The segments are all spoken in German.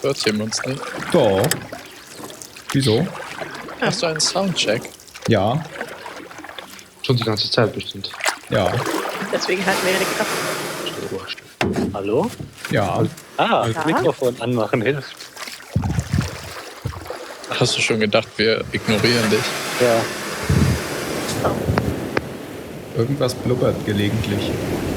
Hört sehen uns nicht. Doch. Wieso? Hast du einen Soundcheck? Ja. Schon die ganze Zeit bestimmt. Ja. Deswegen halten wir ja die Kraft. Wurscht. Hallo? Ja. Das Ja. Mikrofon anmachen hilft. Hast du schon gedacht, wir ignorieren dich? Ja. Irgendwas blubbert gelegentlich.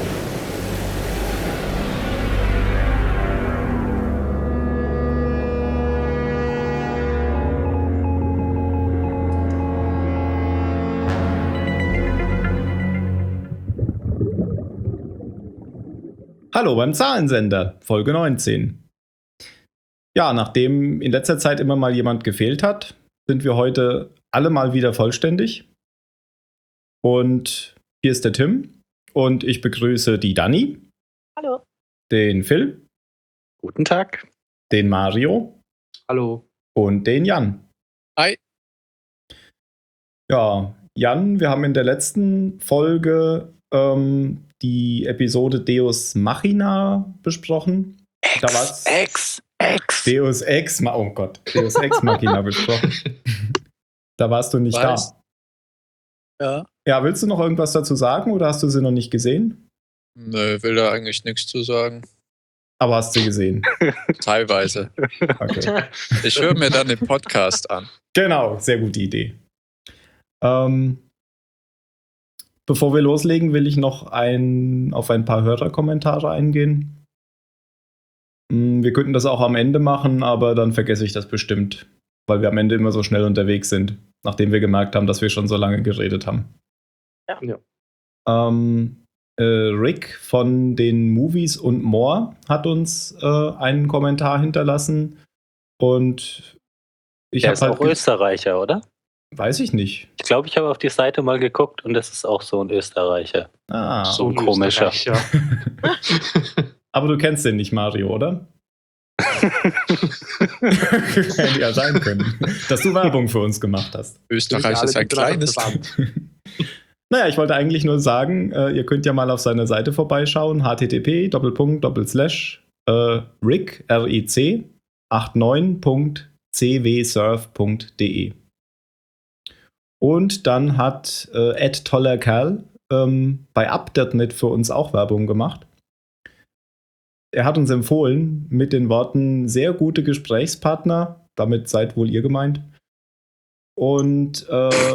Hallo beim Zahlensender, Folge 19. Ja, nachdem in letzter Zeit immer mal jemand gefehlt hat, sind wir heute alle mal wieder vollständig. Und hier ist der Tim und ich begrüße die Dani, Hallo. den Phil, Guten Tag. den Mario Hallo. und den Jan. Hi. Ja, Jan, wir haben in der letzten Folge die Episode Deus Machina besprochen. Da war's Ex. Deus Ex, oh Gott, Deus Ex Machina besprochen. Da warst du nicht Weiß. da. Ja. Ja, willst du noch irgendwas dazu sagen oder hast du sie noch nicht gesehen? Nö, will da eigentlich nichts zu sagen. Aber hast sie gesehen. Teilweise. Okay. Ich höre mir dann den Podcast an. Genau, sehr gute Idee. Bevor wir loslegen, will ich noch auf ein paar Hörerkommentare eingehen. Wir könnten das auch am Ende machen, aber dann vergesse ich das bestimmt, weil wir am Ende immer so schnell unterwegs sind, nachdem wir gemerkt haben, dass wir schon so lange geredet haben. Ja. Rick von den Movies und More hat uns einen Kommentar hinterlassen und ich Der habe ist auch Österreicher, oder? Weiß ich nicht. Ich glaube, ich habe auf die Seite mal geguckt und das ist auch so ein Österreicher. Ah, So ein komischer. Österreicher. aber du kennst den nicht, Mario, oder? Hätte ja sein können, dass du Werbung für uns gemacht hast. Österreich ist ein kleines Land. Naja, ich wollte eigentlich nur sagen, ihr könnt ja mal auf seiner Seite vorbeischauen, http://rick, RIC, 89.cwsurf.de. Und dann hat @tollerkerl bei Up.net für uns auch Werbung gemacht. Er hat uns empfohlen mit den Worten sehr gute Gesprächspartner, damit seid wohl ihr gemeint. Und,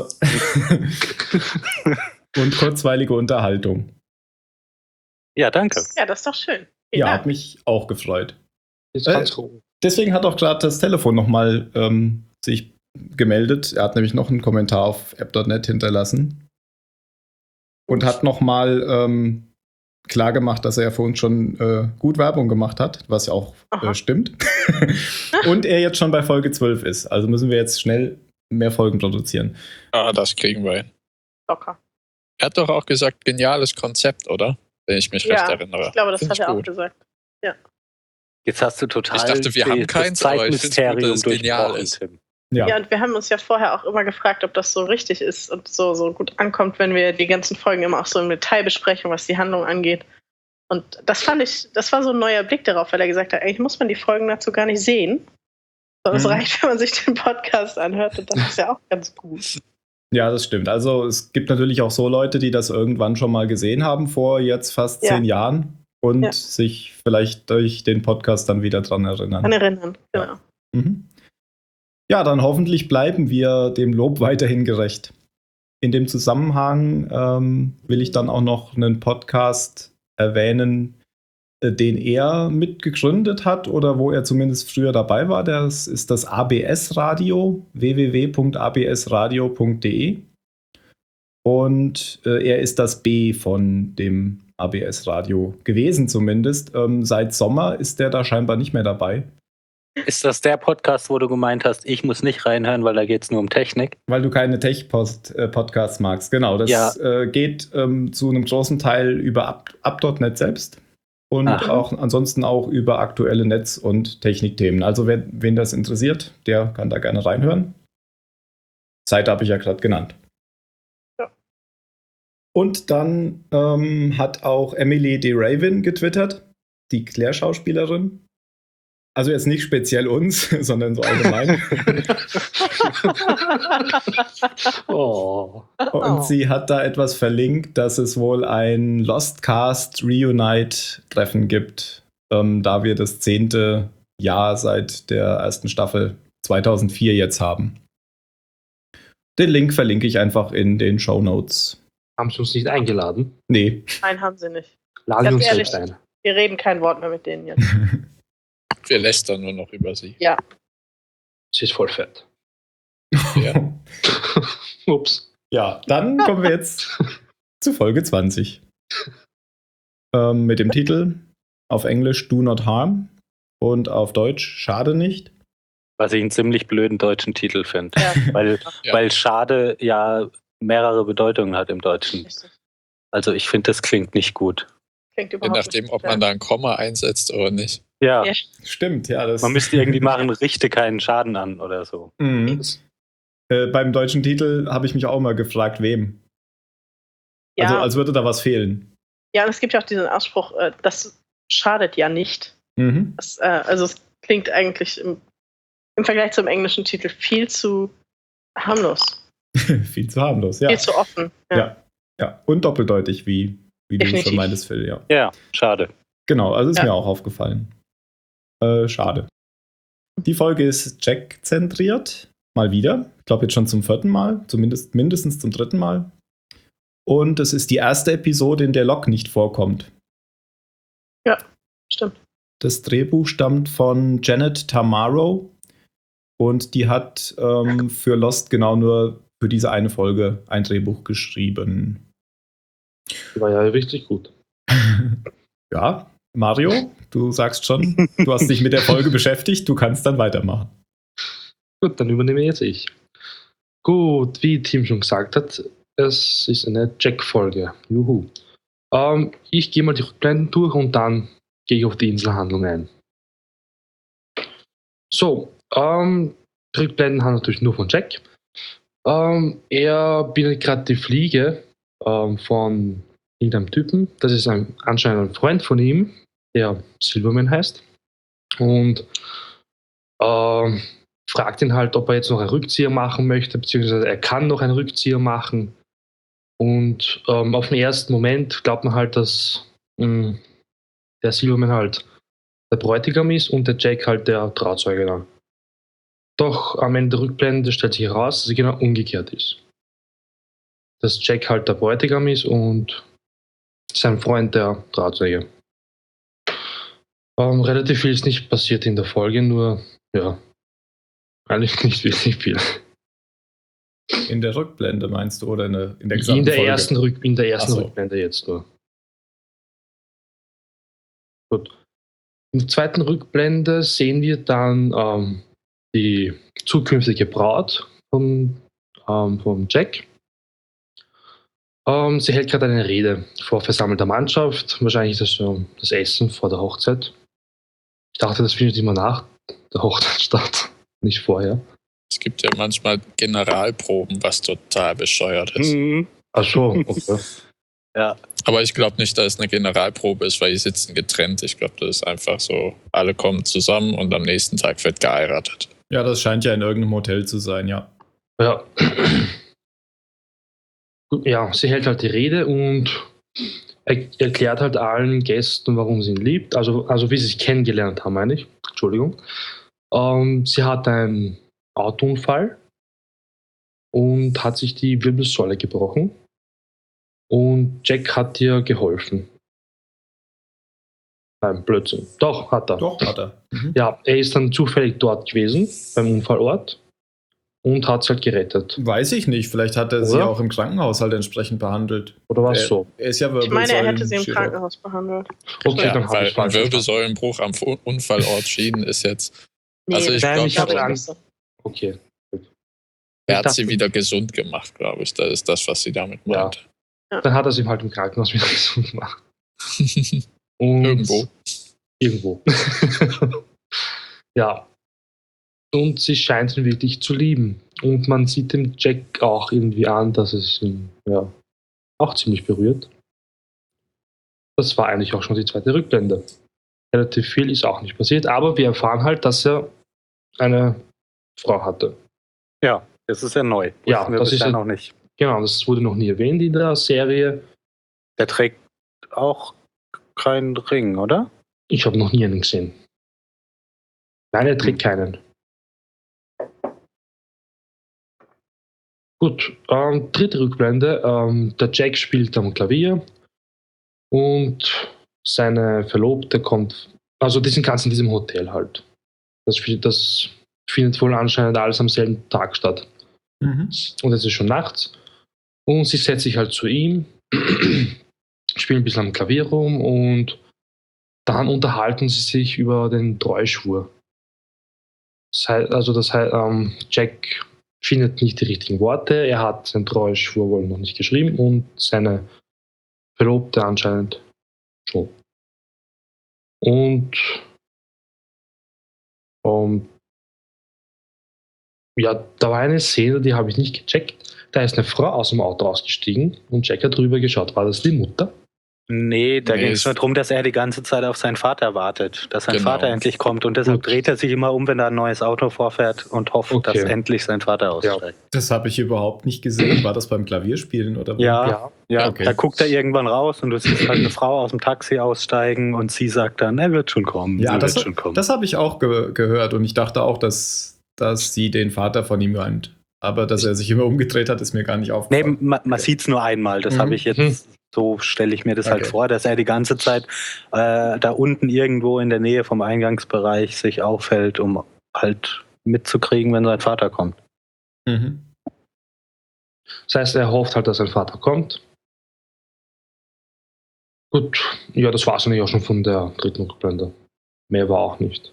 und kurzweilige Unterhaltung. Ja, danke. Ja, das ist doch schön. Vielen Ja, Dank. hat mich auch gefreut. Ist ganz cool. Deswegen hat auch gerade das Telefon nochmal sich gemeldet. Er hat nämlich noch einen Kommentar auf app.net hinterlassen und hat nochmal klar gemacht, dass er ja für uns schon gut Werbung gemacht hat, was ja auch stimmt. Und er jetzt schon bei Folge 12 ist. Also müssen wir jetzt schnell mehr Folgen produzieren. Ah, das kriegen wir hin. Locker. Er hat doch auch gesagt, geniales Konzept, oder? Wenn ich mich recht Ja, erinnere. ich glaube, das Find hat ich er auch gut. gesagt. Jetzt hast du total Ich dachte, wir haben keins, aber ich find's gut, dass es genial ist. Tim. Ja, und wir haben uns ja vorher auch immer gefragt, ob das so richtig ist und so gut ankommt, wenn wir die ganzen Folgen immer auch so im Detail besprechen, was die Handlung angeht. Und das das war so ein neuer Blick darauf, weil er gesagt hat, eigentlich muss man die Folgen dazu gar nicht sehen. Sondern es reicht, wenn man sich den Podcast anhört und das ist ja auch ganz gut. Ja, das stimmt. Also es gibt natürlich auch so Leute, die das irgendwann schon mal gesehen haben, vor jetzt fast 10 Jahren und sich vielleicht durch den Podcast dann wieder dran erinnern. Genau. Ja. Ja, dann hoffentlich bleiben wir dem Lob weiterhin gerecht. In dem Zusammenhang will ich dann auch noch einen Podcast erwähnen, den er mitgegründet hat oder wo er zumindest früher dabei war. Das ist das ABS-Radio, www.absradio.de. Und er ist das B von dem ABS-Radio gewesen zumindest. Seit Sommer ist der da scheinbar nicht mehr dabei. Ist das der Podcast, wo du gemeint hast, ich muss nicht reinhören, weil da geht es nur um Technik? Weil du keine Tech-Podcasts magst. Genau, das geht zu einem großen Teil über Up.net selbst. Und auch ansonsten auch über aktuelle Netz- und Technikthemen. Also wen das interessiert, der kann da gerne reinhören. Seite habe ich ja gerade genannt. Ja. Und dann hat auch Emily de Raven getwittert, die Claire-Schauspielerin. Also jetzt nicht speziell uns, sondern so allgemein. Oh. Und sie hat da etwas verlinkt, dass es wohl ein Lostcast Reunite-Treffen gibt, da wir das 10. Jahr seit der ersten Staffel 2004 jetzt haben. Den Link verlinke ich einfach in den Shownotes. Haben sie uns nicht eingeladen? Nee. Nein, haben sie nicht. Laden wir Ganz uns ehrlich. selbst ein. Wir reden kein Wort mehr mit denen jetzt. Wir lästern nur noch über sie. Ja. Sie ist voll fett. Ja. Ups. Ja, dann kommen wir jetzt zu Folge 20. Mit dem Titel auf Englisch Do Not Harm und auf Deutsch Schade nicht. Was ich einen ziemlich blöden deutschen Titel finde. Ja. Ja. Weil Schade ja mehrere Bedeutungen hat im Deutschen. Richtig. Also ich finde, das klingt nicht gut. Klingt Je überhaupt nachdem, nicht ob man da ein Komma einsetzt oder nicht. Ja, Ja. Stimmt, ja. Das man müsste irgendwie machen, richte keinen Schaden an oder so. Mhm. Beim deutschen Titel habe ich mich auch mal gefragt, wem. Ja. Also als würde da was fehlen. Ja, und es gibt ja auch diesen Ausspruch, das schadet ja nicht. Mhm. Das, also es klingt eigentlich im Vergleich zum englischen Titel viel zu harmlos, Viel zu harmlos, ja. viel zu offen. Ja. Ja, und doppeldeutig, wie du Definitiv. schon meintest, Phil, ja. Ja, schade. Genau, also ist Ja. mir auch aufgefallen. Schade. Die Folge ist Jack-zentriert. Mal wieder. Ich glaube jetzt schon zum 4. Mal. Mindestens zum 3. Mal. Und es ist die erste Episode, in der Locke nicht vorkommt. Stimmt. Das Drehbuch stammt von Janet Tamaro. Und die hat für Lost genau nur für diese eine Folge ein Drehbuch geschrieben. War ja richtig gut. Ja, Mario, du sagst schon, du hast dich mit der Folge beschäftigt, du kannst dann weitermachen. Gut, dann übernehme jetzt ich. Gut, wie Tim schon gesagt hat, es ist eine Jack-Folge. Juhu. Ich gehe mal die Rückblenden durch und dann gehe ich auf die Inselhandlung ein. So, die Rückblenden haben natürlich nur von Jack. Er bindet gerade die Fliege von irgendeinem Typen. Das ist anscheinend ein Freund von ihm, der Silverman heißt. Und fragt ihn halt, ob er jetzt noch einen Rückzieher machen möchte, beziehungsweise er kann noch einen Rückzieher machen. Und auf den ersten Moment glaubt man halt, dass der Silverman halt der Bräutigam ist und der Jack halt der Trauzeuge dann. Doch am Ende der Rückblende stellt sich heraus, dass es genau umgekehrt ist. Dass Jack halt der Bräutigam ist und sein Freund der Trauzeuge. Relativ viel ist nicht passiert in der Folge, nur ja, eigentlich nicht wirklich viel. In der Rückblende meinst du, oder in der In gesamten der Folge? ersten Ach so. Rückblende jetzt nur. Gut. In der zweiten Rückblende sehen wir dann die zukünftige Braut vom Jack. Sie hält gerade eine Rede vor versammelter Mannschaft. Wahrscheinlich das Essen vor der Hochzeit. Ich dachte, das findet immer nach der Hochzeit statt, nicht vorher. Es gibt ja manchmal Generalproben, was total bescheuert ist. Mhm. Ach so, okay. Ja, Aber ich glaube nicht, dass es eine Generalprobe ist, weil die sitzen getrennt. Ich glaube, das ist einfach so, alle kommen zusammen und am nächsten Tag wird geheiratet. Ja, das scheint ja in irgendeinem Hotel zu sein, ja. Ja. Gut, ja, sie hält halt die Rede und erklärt halt allen Gästen, warum sie ihn liebt. Also wie sie sich kennengelernt haben, meine ich. Entschuldigung. Sie hat einen Autounfall und hat sich die Wirbelsäule gebrochen. Und Jack hat ihr geholfen. Nein, Blödsinn. Doch, hat er. Doch, hat er. Mhm. Ja, er ist dann zufällig dort gewesen, beim Unfallort. Und hat es halt gerettet. Weiß ich nicht, vielleicht hat er sie Oder? auch im Krankenhaus halt entsprechend behandelt. Oder war es so? Er ist ja Ich meine, er hätte sie im Wirbelsäulenchirurg. Krankenhaus behandelt. Okay, Ja, dann habe weil ich ein falsch verstanden. Wirbelsäulenbruch am Unfallort Schienen ist jetzt. Nee, Also ich Nein, glaube, ich habe glaube Angst. nicht so. Okay. er Ich hat sie dachte- wieder gesund gemacht, glaube ich. Das ist das, was sie damit Ja. meint. Dann hat er sie halt im Krankenhaus wieder gesund gemacht. Und Irgendwo. Irgendwo. Ja. Und sie scheint ihn wirklich zu lieben. Und man sieht dem Jack auch irgendwie an, dass es ihn ja, auch ziemlich berührt. Das war eigentlich auch schon die zweite Rückblende. relativ viel ist auch nicht passiert, aber wir erfahren halt, dass er eine Frau hatte. Ja, das ist ja neu. Ja, Wussten wir das ist bisher ja- noch nicht. Genau, das wurde noch nie erwähnt in der Serie. Der trägt auch keinen Ring, oder? Ich habe noch nie einen gesehen. Nein, er trägt keinen. Gut, dritte Rückblende. Der Jack spielt am Klavier und seine Verlobte kommt, also die sind ganz in diesem Hotel halt. Das findet wohl anscheinend alles am selben Tag statt. Mhm. Und es ist schon nachts. Und sie setzt sich halt zu ihm, spielen ein bisschen am Klavier rum und dann unterhalten sie sich über den Treuschwur. Jack findet nicht die richtigen Worte, er hat seinen Treuschwur wohl noch nicht geschrieben und seine Verlobte anscheinend schon. Und ja, da war eine Szene, die habe ich nicht gecheckt. Da ist eine Frau aus dem Auto ausgestiegen und Jack hat drüber geschaut. War das die Mutter? Nee, da Nee, ging es nur darum, dass er die ganze Zeit auf seinen Vater wartet, dass sein Genau. Vater endlich kommt und deshalb Gut. dreht er sich immer um, wenn da ein neues Auto vorfährt und hofft, Okay. dass endlich sein Vater aussteigt. Das habe ich überhaupt nicht gesehen. War das beim Klavierspielen oder wo? Ja, Okay. da guckt er irgendwann raus und du siehst halt eine Frau aus dem Taxi aussteigen und sie sagt dann, er wird schon kommen, Ja, er das, wird schon kommen. das habe ich auch gehört und ich dachte auch, dass sie den Vater von ihm meint. Aber dass er sich immer umgedreht hat, ist mir gar nicht Nee, aufgefallen. man sieht es nur einmal, das Mhm. habe ich jetzt, so stelle ich mir das halt Okay. vor, dass er die ganze Zeit da unten irgendwo in der Nähe vom Eingangsbereich sich aufhält, um halt mitzukriegen, wenn sein Vater kommt. Mhm. Das heißt, er hofft halt, dass sein Vater kommt. Gut, ja, das war es eigentlich auch schon von der dritten Rückblende. Mehr war auch nicht.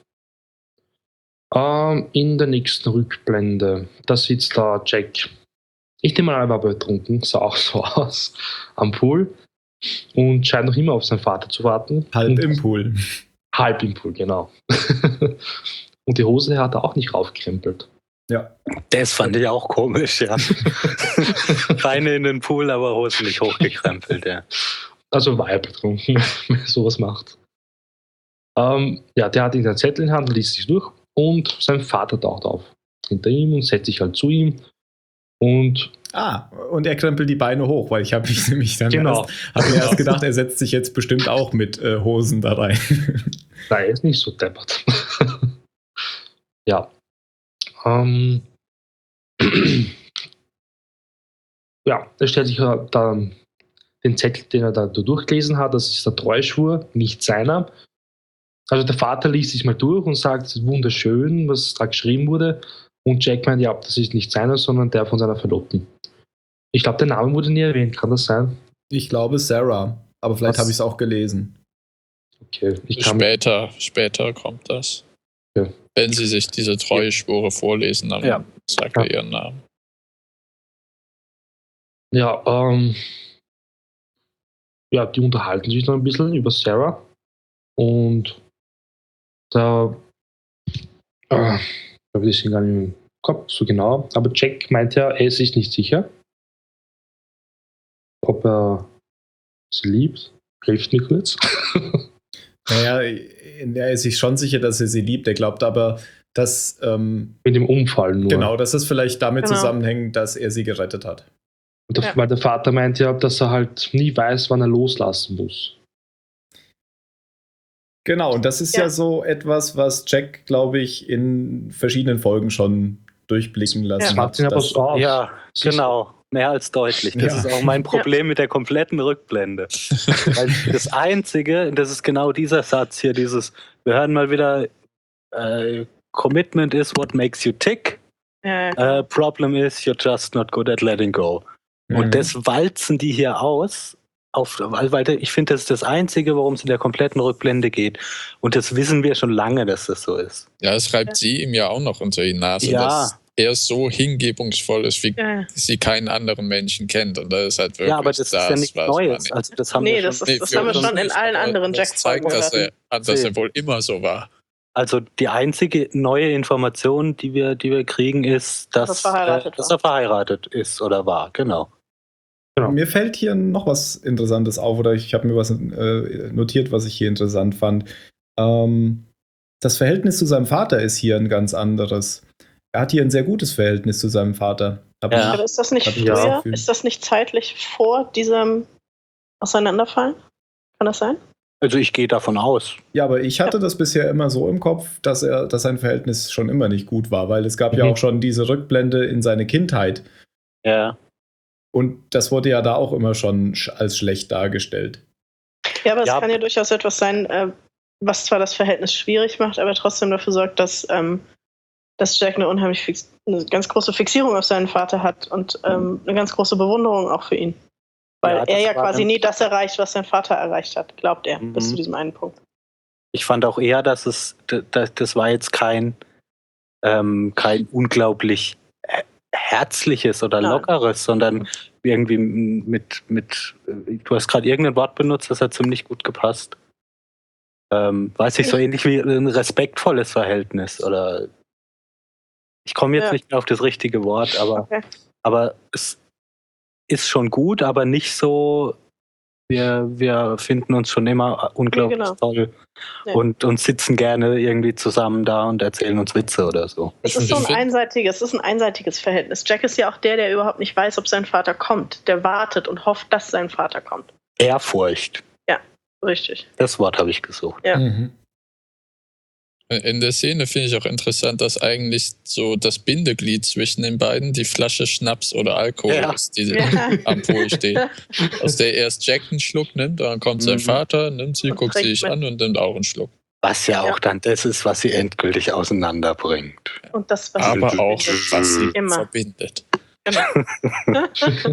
In der nächsten Rückblende, da sitzt da Jack. Ich nehme mal an, er war betrunken, sah auch so aus, am Pool und scheint noch immer auf seinen Vater zu warten. Halb Und- im Pool. Halb im Pool, genau. Und die Hose hat er auch nicht raufgekrempelt. Ja. Das fand ich auch komisch, ja. Beine in den Pool, aber Hosen nicht hochgekrempelt, ja. Also war er betrunken, wenn er sowas macht. Ja, der hat ihn den Zettel in der Hand, liest sich durch und sein Vater taucht auf hinter ihm und setzt sich halt zu ihm. Und Und er krempelt die Beine hoch, weil ich habe mich nämlich dann Genau. erst gedacht, er setzt sich jetzt bestimmt auch mit Hosen da rein. nein, er ist nicht so deppert. Ja. Ja, er stellt sich dann den Zettel, den er da durchgelesen hat, das ist der Treuschwur, nicht seiner. Also der Vater liest sich mal durch und sagt, es ist wunderschön, was da geschrieben wurde. Und Jack meint, ja, das ist nicht seiner, sondern der von seiner Verlobten. Ich glaube, der Name wurde nie erwähnt, kann das sein? Ich glaube Sarah, aber vielleicht Was? habe ich es auch gelesen. Okay, ich kann Später kommt das. Ja. Wenn sie sich diese Treueschwure vorlesen, dann Ja. sagt er ihren Namen. Ja, ja, die unterhalten sich noch ein bisschen über Sarah und da habe ich das gar nicht im Kopf so genau, aber Jack meint ja, er ist sich nicht sicher, ob er sie liebt. Hilft mir kurz. Naja, er ist sich schon sicher, dass er sie liebt. Er glaubt aber, dass Mit dem Unfall nur. genau, dass es vielleicht damit Genau. zusammenhängt, dass er sie gerettet hat. Und Ja. weil der Vater meint ja, dass er halt nie weiß, wann er loslassen muss. Genau, und das ist Ja. ja so etwas, was Jack, glaube ich, in verschiedenen Folgen schon durchblicken lassen Das hat. macht ihn aber dass- so auf. Ja, Das ist- genau. Mehr als deutlich. Das Ja. ist auch mein Problem mit der kompletten Rückblende. Weil das Einzige, das ist genau dieser Satz hier, dieses, wir hören mal wieder, Commitment is what makes you tick, Ja, problem is you're just not good at letting go. Mhm. Und das walzen die hier aus, weil ich finde, das ist das Einzige, worum es in der kompletten Rückblende geht. Und das wissen wir schon lange, dass das so ist. Ja, es reibt sie ihm ja auch noch unter die Nase, Ja. dass er so hingebungsvoll ist, wie ja. sie keinen anderen Menschen kennt. Und das ist halt wirklich Ja, aber das ist ja nichts was man Neues. nicht- Also das haben Nee, wir das schon. ist- das für haben wir uns schon in nicht, allen aber anderen das zeigt, Jack-Folgen dass er wohl immer so war. Also die einzige neue Information, die wir kriegen, ist, dass er verheiratet ist oder war. Genau. Genau. Mir fällt hier noch was Interessantes auf, oder ich habe mir was notiert, was ich hier interessant fand. Das Verhältnis zu seinem Vater ist hier ein ganz anderes. Er hat hier ein sehr gutes Verhältnis zu seinem Vater. Ja. Aber ist das nicht Hab ich früher? das Gefühl. Ist das nicht zeitlich vor diesem Auseinanderfallen? Kann das sein? Also ich gehe davon aus. Ja, aber ich hatte das bisher immer so im Kopf, dass sein Verhältnis schon immer nicht gut war, weil es gab ja auch schon diese Rückblende in seine Kindheit. Ja. Und das wurde ja da auch immer schon als schlecht dargestellt. Ja, aber es Ja. kann ja durchaus etwas sein, was zwar das Verhältnis schwierig macht, aber trotzdem dafür sorgt, dass Jack eine ganz große Fixierung auf seinen Vater hat und eine ganz große Bewunderung auch für ihn. Weil Ja, er ja das war quasi dann- nie das erreicht, was sein Vater erreicht hat, glaubt er, Mhm. bis zu diesem einen Punkt. Ich fand auch eher, dass das war jetzt kein unglaublich herzliches oder Nein. lockeres, sondern irgendwie du hast gerade irgendein Wort benutzt, das hat ziemlich gut gepasst. Weiß ich, so ähnlich wie ein respektvolles Verhältnis oder ich komme jetzt Ja. nicht mehr auf das richtige Wort, Okay. aber es ist schon gut, aber nicht so, wir finden uns schon immer unglaublich genau. toll Nee. und sitzen gerne irgendwie zusammen da und erzählen uns Witze oder so. Es ist so Ich ein find- einseitiges Verhältnis. Jack ist ja auch der überhaupt nicht weiß, ob sein Vater kommt. Der wartet und hofft, dass sein Vater kommt. Ehrfurcht, Richtig. das Wort habe ich gesucht. Ja. Mhm. In der Szene finde ich auch interessant, dass eigentlich so das Bindeglied zwischen den beiden die Flasche Schnaps oder Alkohol Ja. ist, die Ja. am Pool steht. Aus der erst Jack einen Schluck nimmt, dann kommt sein Mhm. Vater, nimmt sie, Und guckt sie trinkt sich mit. an und nimmt auch einen Schluck. Was ja auch Ja. dann das ist, was sie endgültig auseinanderbringt. Und das, was Aber sie auch, verbindet. was sie Immer. verbindet. Genau.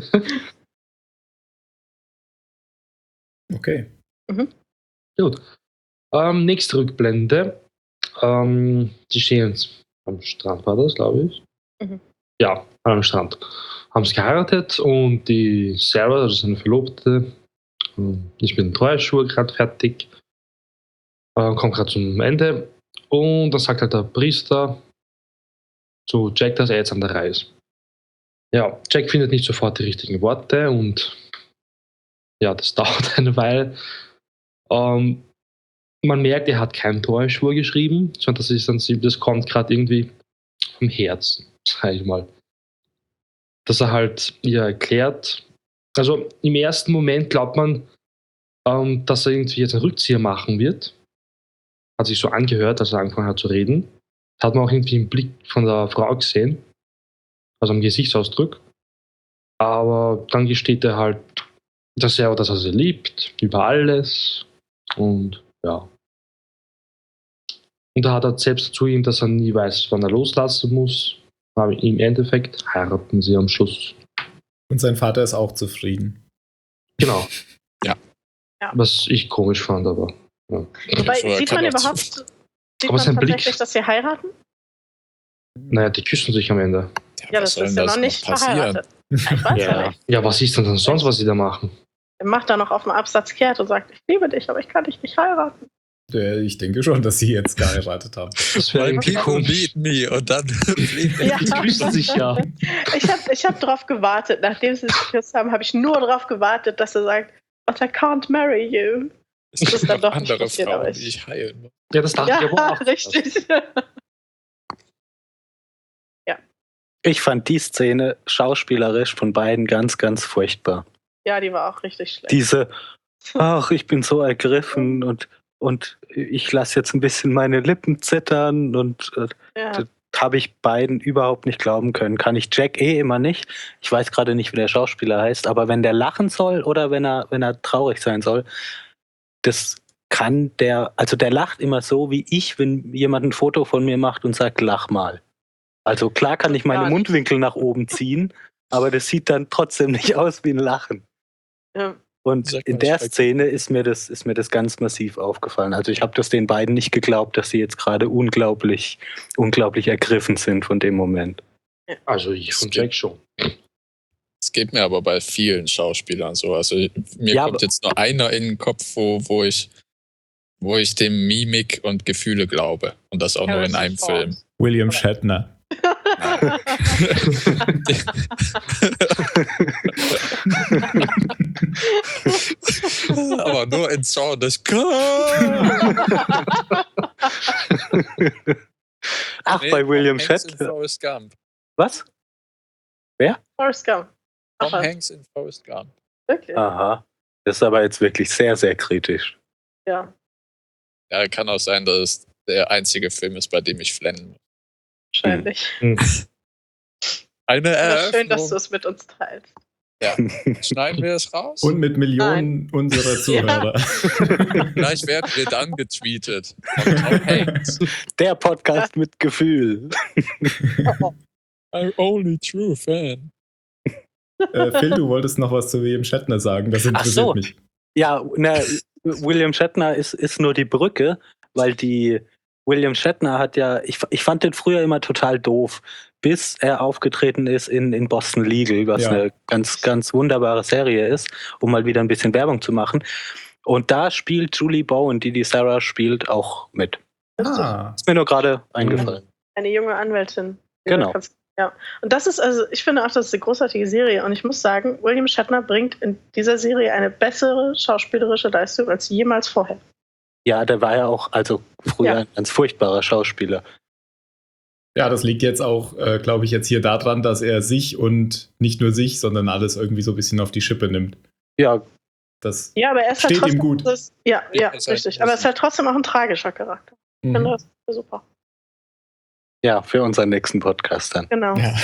Okay. Gut. Nächste Rückblende. Die stehen jetzt am Strand, war das, glaube ich. Mhm. Ja, am Strand. Haben sie geheiratet und die Sarah, also seine Verlobte, ist mit dem Trauerschwur gerade fertig. Kommt gerade zum Ende. Und dann sagt halt der Priester zu Jack, dass er jetzt an der Reihe ist. Ja, Jack findet nicht sofort die richtigen Worte und ja, das dauert eine Weile. Man merkt, er hat keinen Trauerschwur geschrieben, sondern das kommt gerade irgendwie vom Herzen, sag ich mal. Dass er halt ihr erklärt, also im ersten Moment glaubt man, dass er irgendwie jetzt einen Rückzieher machen wird. Hat sich so angehört, als er angefangen hat zu reden. Das hat man auch irgendwie im Blick von der Frau gesehen, also am Gesichtsausdruck. Aber dann gesteht er halt, dass er sie liebt, über alles. Und ja. Und da hat er selbst zu ihm, dass er nie weiß, wann er loslassen muss. Aber im Endeffekt heiraten sie am Schluss. Und sein Vater ist auch zufrieden. Genau. Ja. Ja. Was ich komisch fand, aber. Ja. Wobei, So, er sieht kann man auch überhaupt zu- sieht Aber man sein Blick- tatsächlich, dass sie heiraten? Naja, die küssen sich am Ende. Ja, was das soll ist denn ja noch nicht verheiratet. Ich weiß ja nicht. Ja, was ist denn dann sonst, was sie da machen? Er macht da noch auf dem Absatz kehrt und sagt, ich liebe dich, aber ich kann dich nicht heiraten. Ich denke schon, dass sie jetzt geheiratet haben. Das My wäre people need me und dann Ja. Die küssen sich ja. Ich hab drauf gewartet. Nachdem sie sich geküsst haben, habe ich nur darauf gewartet, dass er sagt, but I can't marry you. es Das ist gibt dann noch doch nicht andere passiert, aber Frauen, ich- die ich heilen muss. Ja, das dachte ich Ja, aber auch. richtig. Ich fand die Szene schauspielerisch von beiden ganz, ganz furchtbar. Ja, die war auch richtig schlecht. Diese, ach, ich bin so ergriffen und ich lasse jetzt ein bisschen meine Lippen zittern und Ja. habe ich beiden überhaupt nicht glauben können. Kann ich Jack immer nicht. Ich weiß gerade nicht, wie der Schauspieler heißt, aber wenn der lachen soll oder wenn er traurig sein soll, das kann der lacht immer so wie ich, wenn jemand ein Foto von mir macht und sagt, lach mal. Also klar kann ich meine Gar nicht. Mundwinkel nach oben ziehen, aber das sieht dann trotzdem nicht aus wie ein Lachen. Ja. Und Sagt in man der schrecklich. Szene ist mir das ganz massiv aufgefallen. Also ich habe das den beiden nicht geglaubt, dass sie jetzt gerade unglaublich ergriffen sind von dem Moment. Also ich von Jack schon. Es geht mir aber bei vielen Schauspielern so. Also mir Ja, kommt aber- jetzt nur einer in den Kopf, wo ich dem Mimik und Gefühle glaube. Und das auch nur in Harrison einem Ford. Film. William Shatner. Aber nur in Zorn des Ach, bei William Tom Hanks in Shatner. Forrest Gump. Was? Forrest Gump. Tom Ach, was? Hanks in Forrest Gump. Wirklich? Aha. Das ist aber jetzt wirklich sehr, sehr kritisch. Ja. Ja, kann auch sein, dass es der einzige Film ist, bei dem ich flennen muss. Wahrscheinlich. Eine Aber Eröffnung. schön, dass du es mit uns teilst. Ja. Schneiden wir es raus? Und mit Millionen unserer Zuhörer. Vielleicht werden wir dann getweetet von Tom Hanks. Der Podcast mit Gefühl. I'm only true fan. Phil, du wolltest noch was zu William Shatner sagen. Das interessiert so. mich. Ja, William Shatner ist nur die Brücke, weil William Shatner hat ja, ich fand den früher immer total doof, bis er aufgetreten ist in Boston Legal, was eine ganz, ganz wunderbare Serie ist, um mal wieder ein bisschen Werbung zu machen. Und da spielt Julie Bowen, die Sarah spielt, auch mit. Ist mir nur gerade eingefallen. Eine junge Anwältin. Genau. Ja. Und das ist, also ich finde auch, das ist eine großartige Serie. Und ich muss sagen, William Shatner bringt in dieser Serie eine bessere schauspielerische Leistung als jemals vorher. Ja, der war ja auch früher ein ganz furchtbarer Schauspieler. Ja, das liegt jetzt auch, glaube ich, jetzt hier daran, dass er sich und nicht nur sich, sondern alles irgendwie so ein bisschen auf die Schippe nimmt. Ja. Das aber er ist steht halt ihm trotzdem, gut. Richtig. Aber er ist halt trotzdem auch ein tragischer Charakter. Ich finde das super. Ja, für unseren nächsten Podcast dann. Genau. Ja.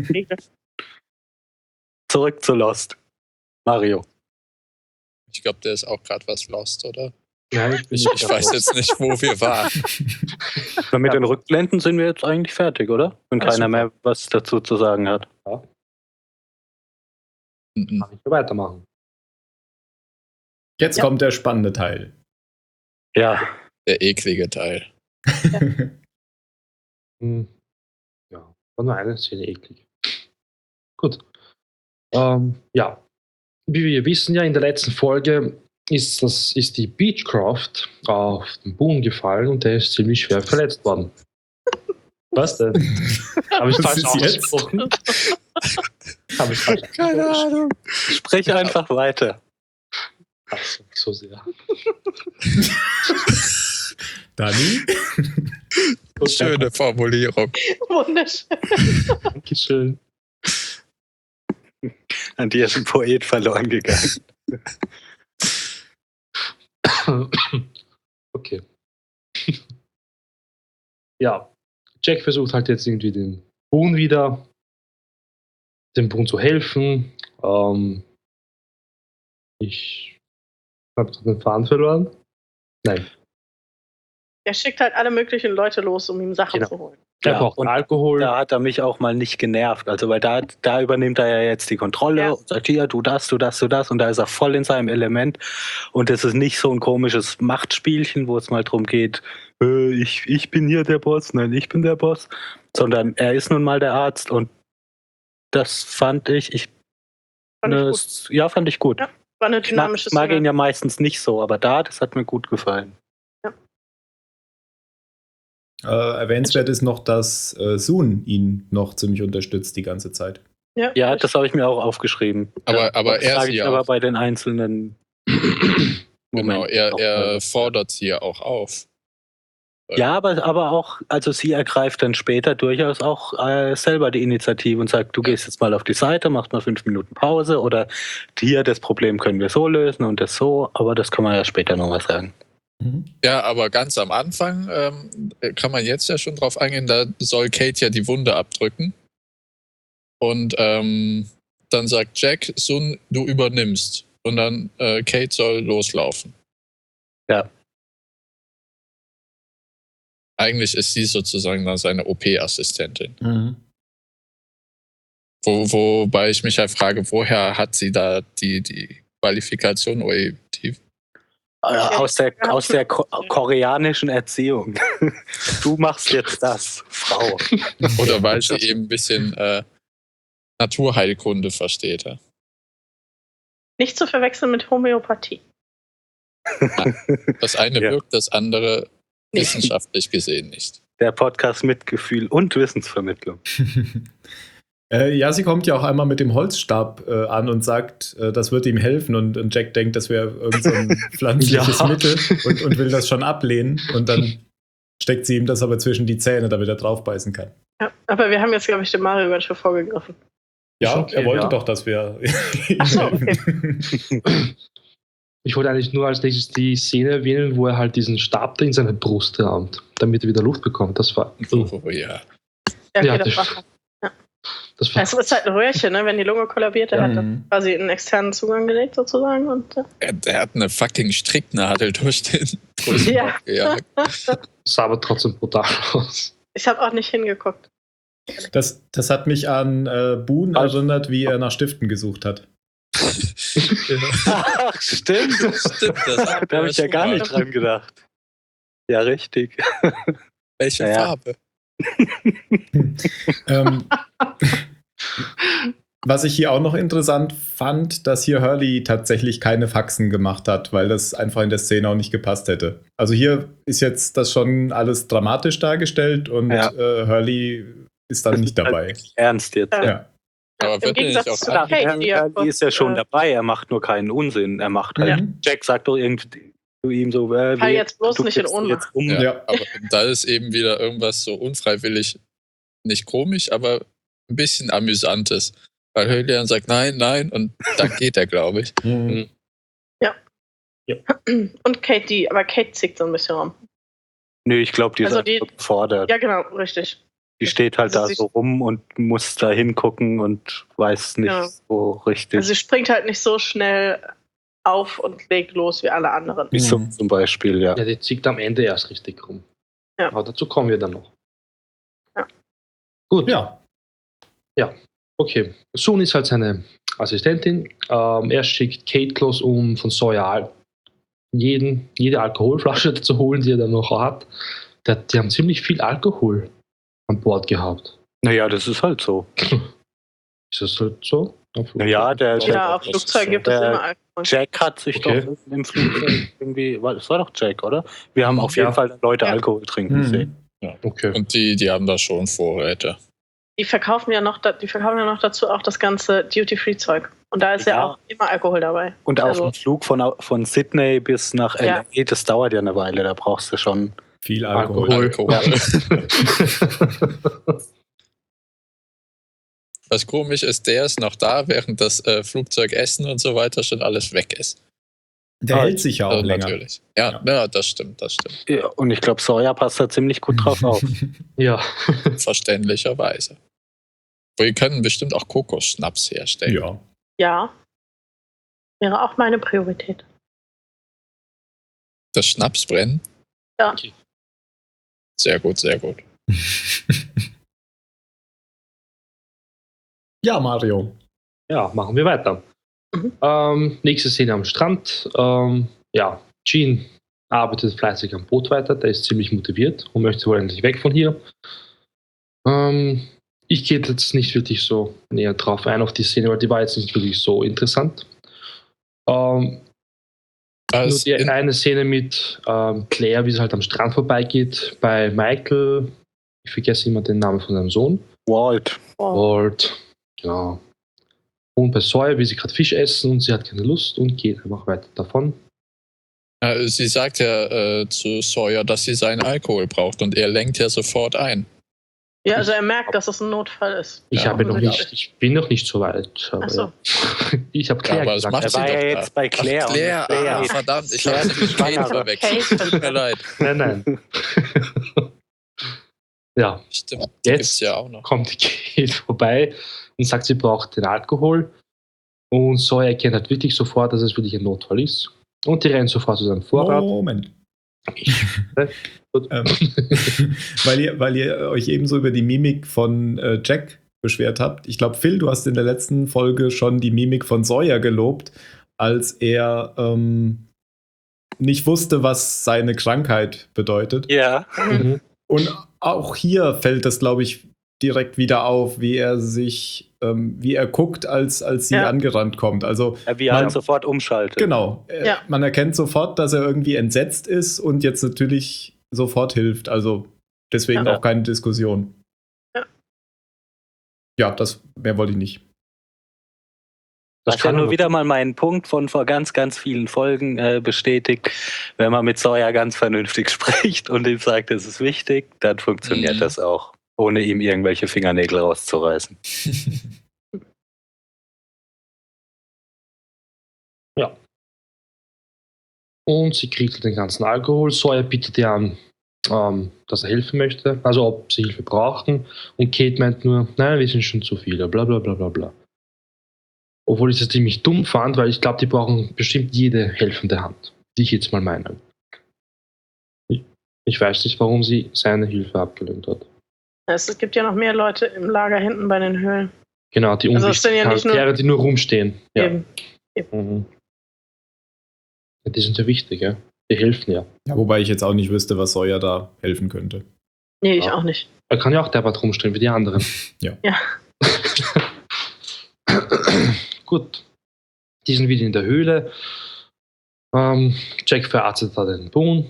Zurück zu Lost. Mario. Ich glaube, der ist auch gerade was lost, oder? Ja, Ich weiß jetzt nicht, wo wir waren. Mit den Rückblenden sind wir jetzt eigentlich fertig, oder? Wenn keiner mehr was dazu zu sagen hat. Kann ich weitermachen. Jetzt kommt der spannende Teil. Ja. Der eklige Teil. Ja, war nur eine Szene eklig. Gut. Ja. Wie wir wissen ja, in der letzten Folge ist die Beechcraft auf den Boden gefallen und der ist ziemlich schwer verletzt worden. Was denn? Habe ich falsch ausgesprochen? Habe ich falsch Keine Ahnung. Sprich einfach weiter. Ach so sehr. Dani? Schöne Formulierung. Wunderschön. Dankeschön. An dir ist ein Poet verloren gegangen. Okay. Ja, Jack versucht halt jetzt irgendwie dem Boone zu helfen. Ich habe den Faden verloren. Nein. Er schickt halt alle möglichen Leute los, um ihm Sachen zu holen. Er braucht Alkohol. Da hat er mich auch mal nicht genervt. Also, weil da übernimmt er ja jetzt die Kontrolle und sagt, hier, du das. Und da ist er voll in seinem Element. Und es ist nicht so ein komisches Machtspielchen, wo es mal drum geht, ich bin hier der Boss, nein, ich bin der Boss. Sondern er ist nun mal der Arzt und das fand ich gut. Ja, fand ich gut. Ja, war eine dynamische Ich mag ihn ja meistens nicht so, aber das hat mir gut gefallen. Erwähnenswert ist noch, dass Soon ihn noch ziemlich unterstützt die ganze Zeit. Ja, das habe ich mir auch aufgeschrieben. Aber er sage sie ich auch. aber bei den einzelnen Genau, er fordert sie ja auch auf. Ja, aber auch, also sie ergreift dann später durchaus auch selber die Initiative und sagt, du gehst jetzt mal auf die Seite, machst mal 5 Minuten Pause oder hier, das Problem können wir so lösen und das so, aber das kann man ja später nochmal sagen. Ja, aber ganz am Anfang kann man jetzt ja schon drauf eingehen, da soll Kate ja die Wunde abdrücken. Und dann sagt Jack, Sun, du übernimmst. Und dann Kate soll loslaufen. Ja. Eigentlich ist sie sozusagen dann seine OP-Assistentin. Mhm. Wobei ich mich halt frage, woher hat sie da die Qualifikation OET? Aus der koreanischen Erziehung. Du machst jetzt das, Frau. Oder weil sie eben ein bisschen Naturheilkunde versteht. Ja? Nicht zu verwechseln mit Homöopathie. Das eine wirkt, das andere wissenschaftlich gesehen nicht. Der Podcast Mitgefühl und Wissensvermittlung. Ja, sie kommt ja auch einmal mit dem Holzstab an und sagt, das wird ihm helfen. Und Jack denkt, das wäre irgend so ein pflanzliches Ja. Mittel und will das schon ablehnen. Und dann steckt sie ihm das aber zwischen die Zähne, damit er draufbeißen kann. Ja, aber wir haben jetzt, glaube ich, dem Mario ganz schön vorgegriffen. Ja, Okay, er wollte ja. doch, dass wir Ach so, Ich wollte eigentlich nur als nächstes die Szene erwähnen, wo er halt diesen Stab da in seine Brust rammt, damit er wieder Luft bekommt. Das war. Oh, ja. Ja, okay, Ja, das das- war. Das war Es ist halt ein Röhrchen, ne? Wenn die Lunge kollabiert, der hat dann quasi einen externen Zugang gelegt, sozusagen. Und, Der hat eine fucking Stricknadel durch den Ja. gejagt. sah aber trotzdem brutal aus. Ich habe auch nicht hingeguckt. Das hat mich an Boone erinnert, wie er nach Stiften gesucht hat. Ach, stimmt. Stimmt, das Da habe ich ja gar nicht dran gedacht. Ja, richtig. Welche Ja, ja. Farbe? Was ich hier auch noch interessant fand, dass hier Hurley tatsächlich keine Faxen gemacht hat, weil das einfach in der Szene auch nicht gepasst hätte. Also hier ist jetzt das schon alles dramatisch dargestellt und Ja. Hurley ist dann nicht dabei. Ernst jetzt. Ja. Ja. Aber Im wird der nicht Gegensatz auch zu Klar, Kate, die ja die ist ja schon kurz, dabei, er macht nur keinen Unsinn. Er macht halt. Mhm. Jack sagt doch irgendwie zu ihm so, Fall jetzt bloß du nicht in kippst Ohnmacht. jetzt um. Ja, Ja. aber da ist eben wieder irgendwas so unfreiwillig, nicht komisch, aber ein bisschen amüsantes. Weil Hurley dann sagt, nein, nein, und dann geht er, glaube ich. Mhm. Und Kate, aber Kate zickt so ein bisschen rum. Nö, ich glaube, die ist Also einfach die- so gefordert. Ja, genau, richtig. Die steht halt Also da sie- so rum und muss da hingucken und weiß nicht Ja. so richtig. Also sie springt halt nicht so schnell auf und legt los wie alle anderen. wie so Mhm. zum Beispiel, ja. Ja, die zieht am Ende erst richtig rum. Ja. Aber dazu kommen wir dann noch. Ja. Gut. Ja. Okay. Sun ist halt seine Assistentin. Er schickt Kate Kloss, um von Sawyer jede Alkoholflasche zu holen, die er dann noch hat. Die haben ziemlich viel Alkohol an Bord gehabt. Naja, das ist halt so. Ist das halt so? Naja, der Ja, auf das Flugzeugen ist gibt es so. immer Alkohol. Jack hat sich Okay. doch im Flugzeug irgendwie, das war doch Jack, oder? Wir haben auf jeden Ja. Fall Leute Ja. Alkohol trinken sehen. Okay. Und die haben da schon Vorräte. Die verkaufen ja noch dazu auch das ganze Duty-Free-Zeug. Und da ist ja, Ja. auch immer Alkohol dabei. Und auf Also- dem Flug von Sydney bis nach Ja. LA, das dauert ja eine Weile, da brauchst du schon. Viel Alkohol. Alkohol. Was komisch ist, der ist noch da, während das Flugzeug Essen und so weiter schon alles weg ist. Der hält sich ja auch Also länger. natürlich. Ja, das stimmt. Ja, und ich glaube, Sawyer passt da ziemlich gut drauf auf. Ja. Verständlicherweise. Wir können bestimmt auch Kokosschnaps herstellen. Ja. Ja. Wäre auch meine Priorität. Das Schnapsbrennen? Ja. Okay. Sehr gut, sehr gut. Ja, Mario. Ja, machen wir weiter. Nächste Szene am Strand. Ja, Gene arbeitet fleißig am Boot weiter. Der ist ziemlich motiviert und möchte wohl endlich weg von hier. Ich gehe jetzt nicht wirklich so näher drauf ein auf die Szene, weil die war jetzt nicht wirklich so interessant. Nur die eine Szene mit Claire, wie sie halt am Strand vorbeigeht, bei Michael, ich vergesse immer den Namen von seinem Sohn. Walt. Walt, ja. Und bei Sawyer, wie sie gerade Fisch essen und sie hat keine Lust und geht einfach weiter davon. Sie sagt ja zu Sawyer, dass sie seinen Alkohol braucht und er lenkt ja sofort ein. Ja, also er merkt, dass es ein Notfall ist. Ich bin noch nicht so weit. Aber Ach so. Ich habe Claire Ja, aber das gesagt. macht Er sie war doch ja da. jetzt bei Claire. Ach, Claire, und Claire ist- verdammt, ich Claire habe ist die schwanger. Kate verwechselt. Kate. Tut mir leid. Nein. Ja, Stimmt, die Jetzt- gibt's ja auch noch. kommt die Kate vorbei und sagt, sie braucht den Alkohol. Und Sawyer erkennt halt wirklich sofort, dass es wirklich ein Notfall ist. Und die rennen sofort zu seinem Vorrat. Moment. Gut. Weil ihr euch ebenso über die Mimik von Jack beschwert habt. Ich glaube, Phil, du hast in der letzten Folge schon die Mimik von Sawyer gelobt, als er nicht wusste, was seine Krankheit bedeutet. Ja. Mhm. Und auch hier fällt das, glaube ich, direkt wieder auf, wie er sich, wie er guckt, als sie Ja. angerannt kommt. Also Wie er Man- halt sofort umschaltet. genau, Ja. man erkennt sofort, dass er irgendwie entsetzt ist und jetzt natürlich sofort hilft. Also Deswegen Ja. auch keine Diskussion. Ja. Ja, mehr wollte ich nicht. Das ja nur wieder mal meinen Punkt von vor ganz, ganz vielen Folgen bestätigt. Wenn man mit Sawyer ganz vernünftig spricht und ihm sagt, das ist wichtig, dann funktioniert das auch, ohne ihm irgendwelche Fingernägel rauszureißen. Ja. Und sie kriegt den ganzen Alkohol. Sawyer bittet ihr an, dass er helfen möchte, also ob sie Hilfe brauchen. Und Kate meint nur, nein, wir sind schon zu viele, bla bla bla bla bla. Obwohl ich das ziemlich dumm fand, weil ich glaube, die brauchen bestimmt jede helfende Hand, die ich jetzt mal meine. Ich weiß nicht, warum sie seine Hilfe abgelehnt hat. Es gibt ja noch mehr Leute im Lager hinten bei den Höhlen. Genau, die Also es sind unwichtigen ja nicht nur- Charaktere, die nur rumstehen. Ja. Eben. Mhm. Ja, die sind ja wichtig, ja. Die helfen ja. Ja, wobei ich jetzt auch nicht wüsste, was Sawyer da helfen könnte. Nee, ich Ja. auch nicht. Er kann ja auch derart rumstehen wie die anderen. Ja. Ja. Gut. Die sind wieder in der Höhle. Jack verarztet da den Boone.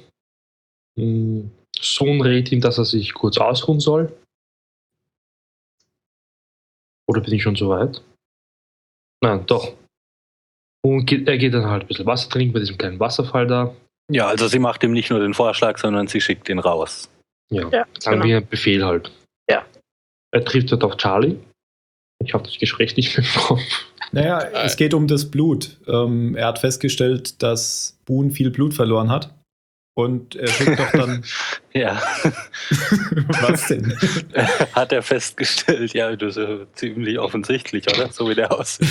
Sohn rät ihm, dass er sich kurz ausruhen soll. Oder bin ich schon so weit? Nein, doch. Und er geht dann halt ein bisschen Wasser trinken bei diesem kleinen Wasserfall da. Ja, also sie macht ihm nicht nur den Vorschlag, sondern sie schickt ihn raus. Ja, Ja, sagen genau. wir ein Befehl halt. Ja. Er trifft dort auf Charlie. Ich habe das Gespräch nicht mitbekommen. Naja, es geht um das Blut. Er hat festgestellt, dass Boone viel Blut verloren hat. Und er schickt doch dann. Ja. Was denn? Hat er festgestellt, ja, das ist ja ziemlich offensichtlich, oder? So wie der aussieht.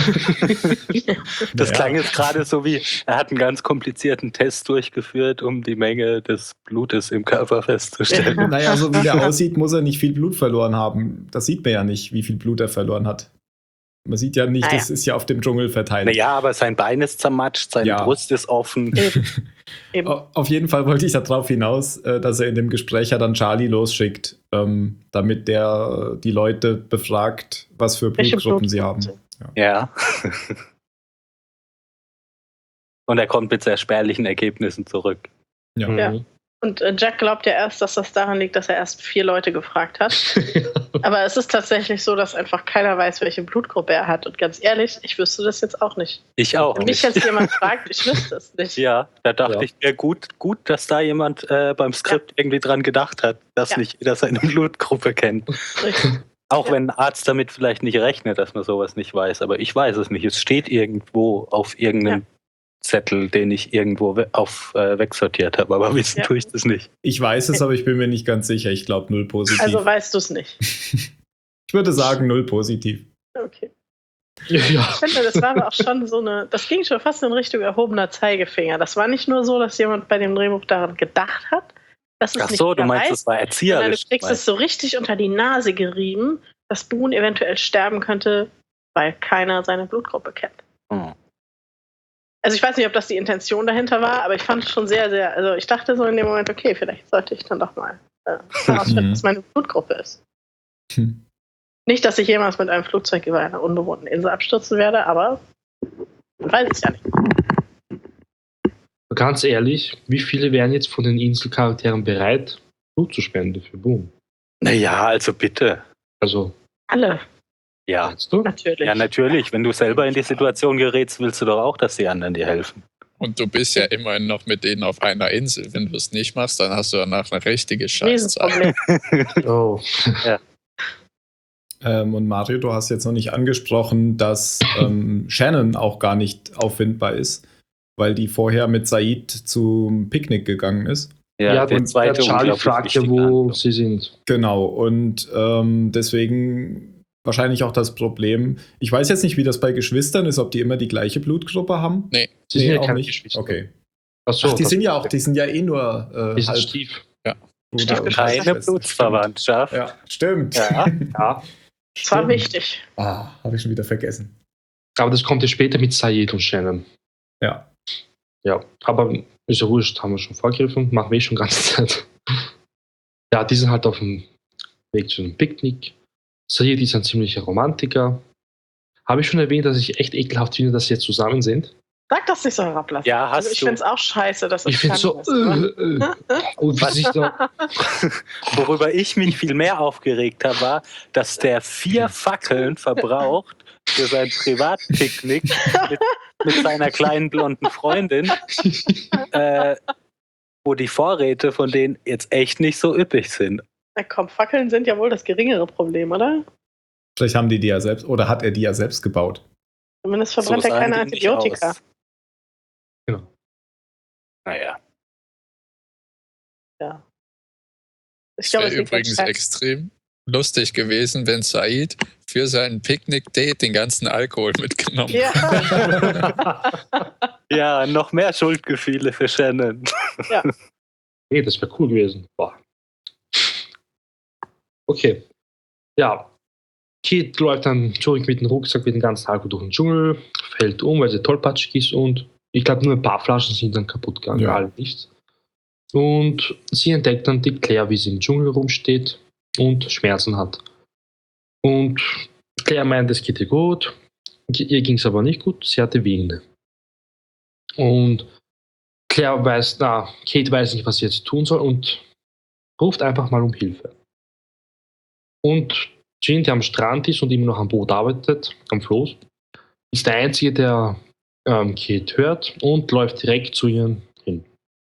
Das Naja. klang jetzt gerade so wie, er hat einen ganz komplizierten Test durchgeführt, um die Menge des Blutes im Körper festzustellen. Ja. Naja, so wie der aussieht, muss er nicht viel Blut verloren haben. Das sieht man ja nicht, wie viel Blut er verloren hat. Man sieht ja nicht, Ah, ja. das ist ja auf dem Dschungel verteilt. Naja, aber sein Bein ist zermatscht, seine Ja. Brust ist offen. Eben. Auf jeden Fall wollte ich darauf hinaus, dass er in dem Gespräch ja dann Charlie losschickt, damit der die Leute befragt, was für Welche Blutgruppen sie haben. Blutgruppen Ja. Und er kommt mit sehr spärlichen Ergebnissen zurück. Ja. Ja. Mhm. Und Jack glaubt ja erst, dass das daran liegt, dass er erst 4 Leute gefragt hat. Aber es ist tatsächlich so, dass einfach keiner weiß, welche Blutgruppe er hat. Und ganz ehrlich, ich wüsste das jetzt auch nicht. Ich auch Wenn mich nicht. jetzt jemand fragt, ich wüsste es nicht. Ja, da dachte Ja. ich mir, gut, dass da jemand beim Skript irgendwie dran gedacht hat, dass Ja. nicht jeder seine Blutgruppe kennt. Richtig. Auch Ja. wenn ein Arzt damit vielleicht nicht rechnet, dass man sowas nicht weiß. Aber ich weiß es nicht. Es steht irgendwo auf irgendeinem Zettel, den ich irgendwo wegsortiert habe. Aber wissen Ja. tue ich das nicht. Ich weiß es, aber ich bin mir nicht ganz sicher. Ich glaube 0 positiv. Also weißt du es nicht. Ich würde sagen 0 positiv. Okay. Ja. Ich finde, das war aber auch schon so das ging schon fast in Richtung erhobener Zeigefinger. Das war nicht nur so, dass jemand bei dem Drehbuch daran gedacht hat, dass es Ach nicht so, du meinst, weiß, es war sondern erzieherisch. du kriegst es so richtig unter die Nase gerieben, dass Boone eventuell sterben könnte, weil keiner seine Blutgruppe kennt. Hm. Also ich weiß nicht, ob das die Intention dahinter war, aber ich fand es schon sehr, sehr, also ich dachte so in dem Moment, okay, vielleicht sollte ich dann doch mal herausfinden, was meine Blutgruppe ist. Hm. Nicht, dass ich jemals mit einem Flugzeug über einer unbewohnten Insel abstürzen werde, aber man weiß es ja nicht. Ganz ehrlich, wie viele wären jetzt von den Inselcharakteren bereit, Blut zu spenden für Boone? Naja, also bitte. Also, Alle, Ja. meinst du? natürlich. Ja, natürlich. Wenn du selber in die Situation gerätst, willst du doch auch, dass die anderen dir helfen. Und du bist ja immerhin noch mit denen auf einer Insel. Wenn du es nicht machst, dann hast du danach eine richtige Scheißzeit. Riesenproblem. Oh. Und Mario, du hast jetzt noch nicht angesprochen, dass Shannon auch gar nicht auffindbar ist, weil die vorher mit Said zum Picknick gegangen ist. Ja, der und zweite der Charlie unglaublich fragt ja, wichtige wo Handlung. sie sind. Genau, und deswegen wahrscheinlich auch das Problem. Ich weiß jetzt nicht, wie das bei Geschwistern ist, ob die immer die gleiche Blutgruppe haben. Nee. Sie sind ja auch keine nicht. Geschwister. Okay. Achso, Ach, die sind ja eh nur die sind halb Stief. Bruder und Keine Schwester. Blutsverwandtschaft. Ja, stimmt. Ja. Ja, Das war Stimmt. wichtig. Habe ich schon wieder vergessen. aber das kommt ja später mit Said und Shannon. Ja. Ja, aber ist ja wurscht, haben wir schon vorgegriffen, machen wir schon ganze Zeit. Ja, die sind halt auf dem Weg zu einem Picknick. Said ist ein ziemlicher Romantiker. Habe ich schon erwähnt, dass ich echt ekelhaft finde, dass sie jetzt zusammen sind? Sag das nicht so herablassen. Ja, hast ich du. finde es auch scheiße, dass es Ich finde so. ist, oder? Und wie sich da, Worüber ich mich viel mehr aufgeregt habe, war, dass der 4 Fackeln verbraucht für sein Privatpicknick mit seiner kleinen blonden Freundin, wo die Vorräte von denen jetzt echt nicht so üppig sind. Na komm, Fackeln sind ja wohl das geringere Problem, oder? Vielleicht haben die ja selbst, oder hat er die ja selbst gebaut. Zumindest verbrennt er sahen keine die nicht Antibiotika. aus. genau. Naja. Ja. Ich Es glaube, wäre es liegt an übrigens Jack. extrem lustig gewesen, wenn Said für sein Picknick-Date den ganzen Alkohol mitgenommen Ja. Ja, noch mehr Schuldgefühle für Shannon. Nee, das wäre cool gewesen. Boah. Okay. Ja. Kate läuft dann zurück mit dem Rucksack mit dem ganzen Alkohol durch den Dschungel, fällt um, weil sie tollpatschig ist und ich glaube nur ein paar Flaschen sind dann kaputt gegangen, Ja. alle nichts. Und sie entdeckt dann die Claire, wie sie im Dschungel rumsteht und Schmerzen hat. Und Claire meint, es geht ihr gut. Ihr ging es aber nicht gut, sie hatte Wehende. Und Kate weiß nicht, was sie jetzt tun soll und ruft einfach mal um Hilfe. Und Jin, der am Strand ist und immer noch am Boot arbeitet, am Floß, ist der Einzige, der Kate hört und läuft direkt zu ihr hin.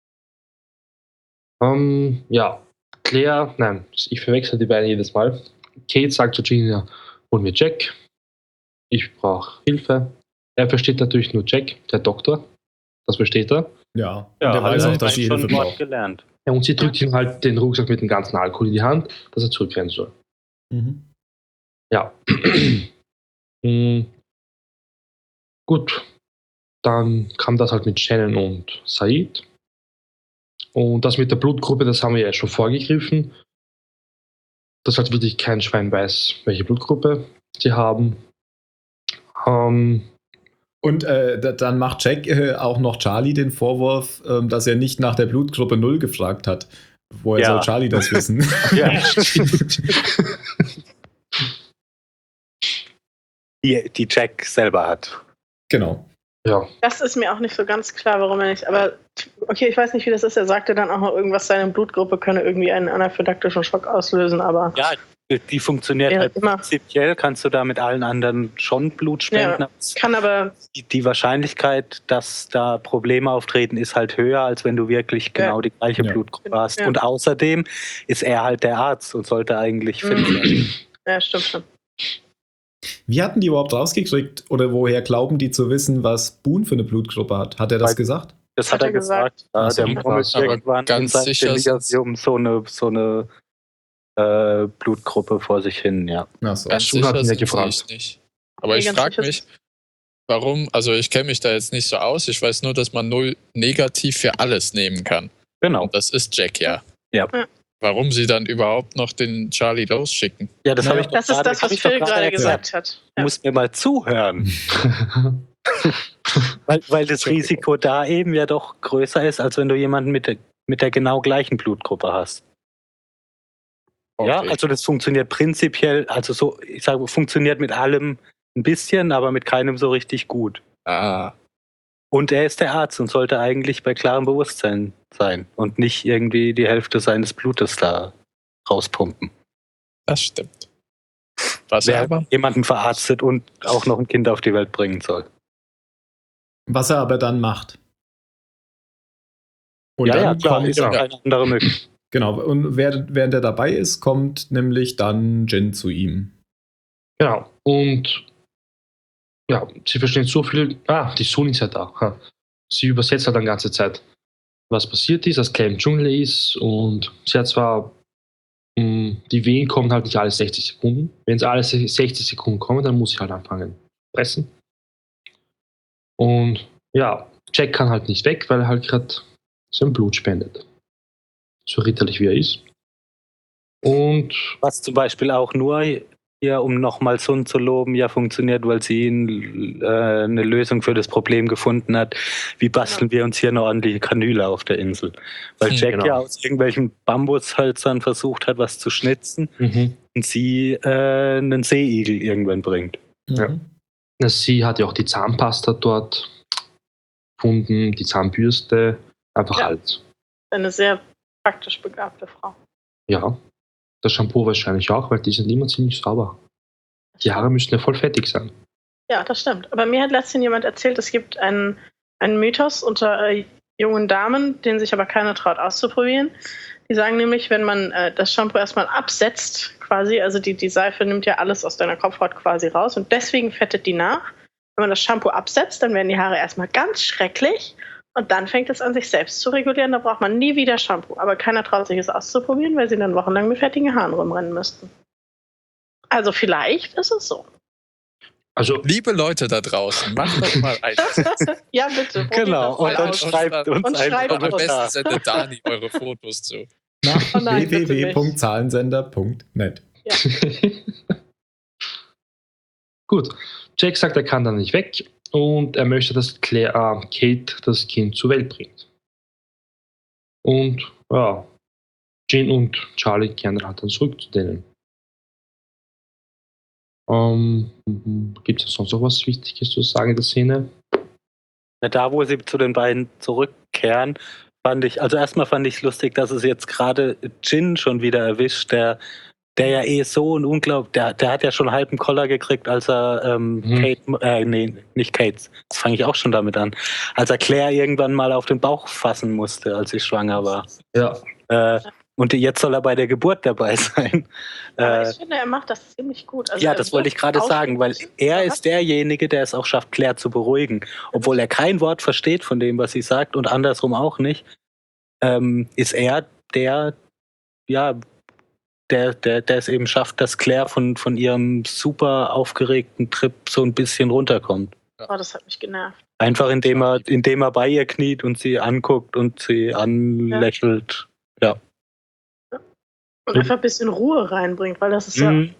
Ich verwechsel die beiden jedes Mal. Kate sagt zu Jin, ja, hol mir Jack, ich brauche Hilfe. Er versteht natürlich nur Jack, der Doktor, das versteht er. Ja, und Ja, er weiß auch, dass sie schon Hilfe ein Wort braucht. gelernt. Ja, und sie drückt ihm halt den Rucksack mit dem ganzen Alkohol in die Hand, dass er zurückrennen soll. Mhm. Ja. Gut. Dann kam das halt mit Shannon und Said. Und das mit der Blutgruppe, das haben wir ja schon vorgegriffen. Dass halt wirklich kein Schwein weiß, welche Blutgruppe sie haben. Und dann macht Jack auch noch Charlie den Vorwurf, dass er nicht nach der Blutgruppe 0 gefragt hat. Woher Ja. soll Charlie das wissen? Ja. Die Jack selber hat. Genau. Ja. Das ist mir auch nicht so ganz klar, warum er nicht. Aber okay, ich weiß nicht, wie das ist. Er sagte dann auch noch irgendwas, seine Blutgruppe könne irgendwie einen anaphylaktischen Schock auslösen, aber Ja, die funktioniert Ja, halt immer. prinzipiell, kannst du da mit allen anderen schon Blut spenden. kann aber. Die Wahrscheinlichkeit, dass da Probleme auftreten, ist halt höher, als wenn du wirklich genau die gleiche Ja. Blutgruppe hast. Ja. Und außerdem ist er halt der Arzt und sollte eigentlich fit sein. Ja, stimmt schon. Wie hatten die überhaupt rausgekriegt oder woher glauben die zu wissen, was Boone für eine Blutgruppe hat? Hat er das Weil- gesagt? Das hat er gesagt. Ja, Ach so. der murmelt Aber irgendwann ganz in seinem sicher Delirium so eine Blutgruppe vor sich hin, ja. Ach so. Ganz Schul hat sicher ihn ja sind sie gefragt. es nicht. Aber Nee, ich ganz frage sicher mich, warum, also ich kenne mich da jetzt nicht so aus, ich weiß nur, dass man 0 negativ für alles nehmen kann. Genau. Und das ist Jack, ja. Ja. Warum sie dann überhaupt noch den Charlie losschicken? Ja, das habe ich doch Das ist gerade- das, hab was ich doch Phil gerade erklärt. gesagt hat. Du Ja. musst mir mal zuhören. Weil das Risiko da eben ja doch größer ist, als wenn du jemanden mit der genau gleichen Blutgruppe hast. Ja, Okay. also das funktioniert prinzipiell, also so, ich sage, funktioniert mit allem ein bisschen, aber mit keinem so richtig gut. Ah, Und er ist der Arzt und sollte eigentlich bei klarem Bewusstsein sein und nicht irgendwie die Hälfte seines Blutes da rauspumpen. das stimmt. Was er Wer aber? jemanden verarztet und auch noch ein Kind auf die Welt bringen soll. Was er aber dann macht. Und Ja, dann ja, klar, kommt, ist ja keine andere Möglichkeit. genau, und während er dabei ist, kommt nämlich dann Jin zu ihm. Genau. Und ja, sie verstehen so viel. Die Sun ist ja da. Ha. Sie übersetzt halt die ganze Zeit, was passiert ist, dass Claire im Dschungel ist und sie hat zwar die Wehen kommen halt nicht alle 60 Sekunden. Wenn sie alle 60 Sekunden kommen, dann muss sie halt anfangen zu fressen. Und ja, Jack kann halt nicht weg, weil er halt gerade sein Blut spendet. So ritterlich wie er ist. Und Was zum Beispiel auch nur hier, um nochmal Sun zu loben, ja funktioniert, weil sie eine Lösung für das Problem gefunden hat. Wie basteln wir uns hier eine ordentliche Kanüle auf der Insel? Weil Jack Genau. ja aus irgendwelchen Bambushölzern versucht hat, was zu schnitzen und sie einen Seeigel irgendwann bringt. Ja. sie hat ja auch die Zahnpasta dort. gefunden, die Zahnbürste, einfach Ja. alles. Eine sehr praktisch begabte Frau. Ja, das Shampoo wahrscheinlich auch, weil die sind immer ziemlich sauber. Die Haare müssten ja voll fettig sein. Ja, das stimmt. Aber mir hat letztens jemand erzählt, es gibt einen Mythos unter jungen Damen, den sich aber keiner traut auszuprobieren. Die sagen nämlich, wenn man das Shampoo erstmal absetzt, quasi, also die Seife nimmt ja alles aus deiner Kopfhaut quasi raus und deswegen fettet die nach. Wenn man das Shampoo absetzt, dann werden die Haare erstmal ganz schrecklich und dann fängt es an, sich selbst zu regulieren. Da braucht man nie wieder Shampoo. Aber keiner traut sich es auszuprobieren, weil sie dann wochenlang mit fettigen Haaren rumrennen müssten. Also vielleicht ist es so. Also, Liebe Leute da draußen, macht doch mal ein. Ja, bitte. probiert Genau, das mal und dann aus. schreibt uns Und ein schreibt Am besten Kommentar. sendet Dani eure Fotos zu. Nach Oh nein, bitte nicht. www.zahlensender.net. gut. Jack sagt, er kann dann nicht weg und er möchte, dass Kate das Kind zur Welt bringt. Und ja, Jin und Charlie kehren halt dann zurück zu denen. Gibt es sonst noch was Wichtiges zu sagen in der Szene? Ja, da, wo sie zu den beiden zurückkehren, fand ich es lustig, dass es jetzt gerade Jin schon wieder erwischt, der ja so ein der hat ja schon einen halben Koller gekriegt, als er nicht Kates, das fange ich auch schon damit an, als er Claire irgendwann mal auf den Bauch fassen musste, als sie schwanger war. Ja. Und jetzt soll er bei der Geburt dabei sein. Aber ich finde, er macht das ziemlich gut. Also Ja, er das wollte ich gerade wirkt sagen, weil aufrichtig. er ist derjenige, der es auch schafft, Claire zu beruhigen. Obwohl er kein Wort versteht von dem, was sie sagt und andersrum auch nicht, ist er der es eben schafft, dass Claire von ihrem super aufgeregten Trip so ein bisschen runterkommt. Oh, das hat mich genervt. Einfach indem er bei ihr kniet und sie anguckt und sie anlächelt. Und einfach ein bisschen Ruhe reinbringt, weil das ist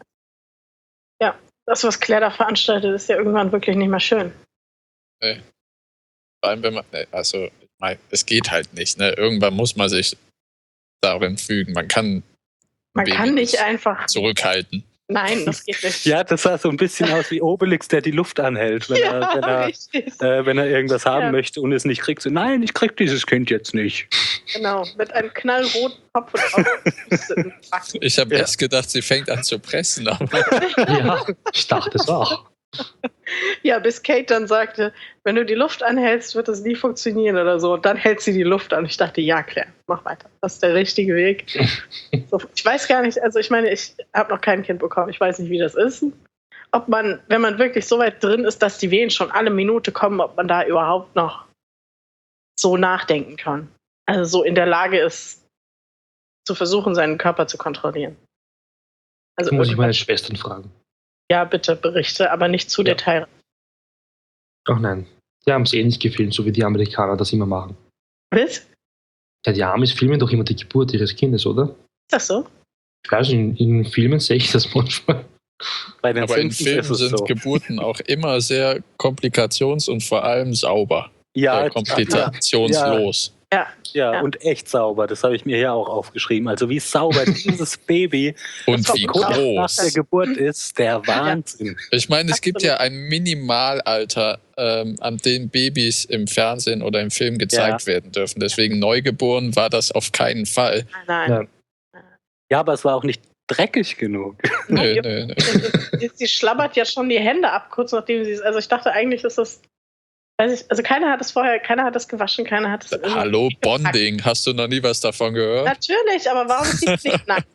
ja, das, was Claire da veranstaltet, ist ja irgendwann wirklich nicht mehr schön. Vor allem, wenn man, also, ich meine, es geht halt nicht, ne? Irgendwann muss man sich darin fügen. Man kann nicht einfach. zurückhalten. Nein, das geht nicht. Ja, das sah so ein bisschen aus wie Obelix, der die Luft anhält, wenn richtig. er irgendwas haben Ja. möchte und es nicht kriegt. So, nein, ich krieg dieses Kind jetzt nicht. Genau, mit einem knallroten Kopf und Augen. Ich habe erst gedacht, sie fängt an zu pressen, aber Ja, ich dachte es auch. Ja, bis Kate dann sagte, wenn du die Luft anhältst, wird das nie funktionieren oder so. Und dann hält sie die Luft an. Ich dachte, ja, Claire, mach weiter. Das ist der richtige Weg. So, ich weiß gar nicht, also ich meine, ich habe noch kein Kind bekommen. Ich weiß nicht, wie das ist. Ob man, wenn man wirklich so weit drin ist, dass die Wehen schon alle Minute kommen, ob man da überhaupt noch so nachdenken kann. Also so in der Lage ist, zu versuchen, seinen Körper zu kontrollieren. Also Muss ich irgendwann- meine Schwestern fragen. Ja, bitte berichte, aber nicht zu Ja. detailreich. Ach nein, die haben es eh nicht gefilmt, so wie die Amerikaner das immer machen. Was? Ja, die Amis filmen doch immer die Geburt ihres Kindes, oder? Ist das so? Ich weiß nicht, in Filmen sehe ich das manchmal. Bei den Aber in Simpsons Filmen ist es sind so. Geburten auch immer sehr komplikations- und vor allem sauber. Ja, Komplikationslos. ja, und echt sauber. Das habe ich mir hier auch aufgeschrieben. Also wie sauber dieses Baby Und Das wie war kurz nach groß. der Geburt ist, der Wahnsinn. Ich meine, es gibt ja ein Minimalalter, an dem Babys im Fernsehen oder im Film gezeigt werden dürfen. Deswegen Neugeboren war das auf keinen Fall. Nein. Ja, aber es war auch nicht dreckig genug. Nö. Sie schlabbert ja schon die Hände ab, kurz nachdem sie es. Also ich dachte eigentlich, ist das. Weiß ich, also keiner hat es gewaschen, keiner hat es. Hallo, Bonding. Hast du noch nie was davon gehört? Natürlich, aber warum ist sie nicht nackt?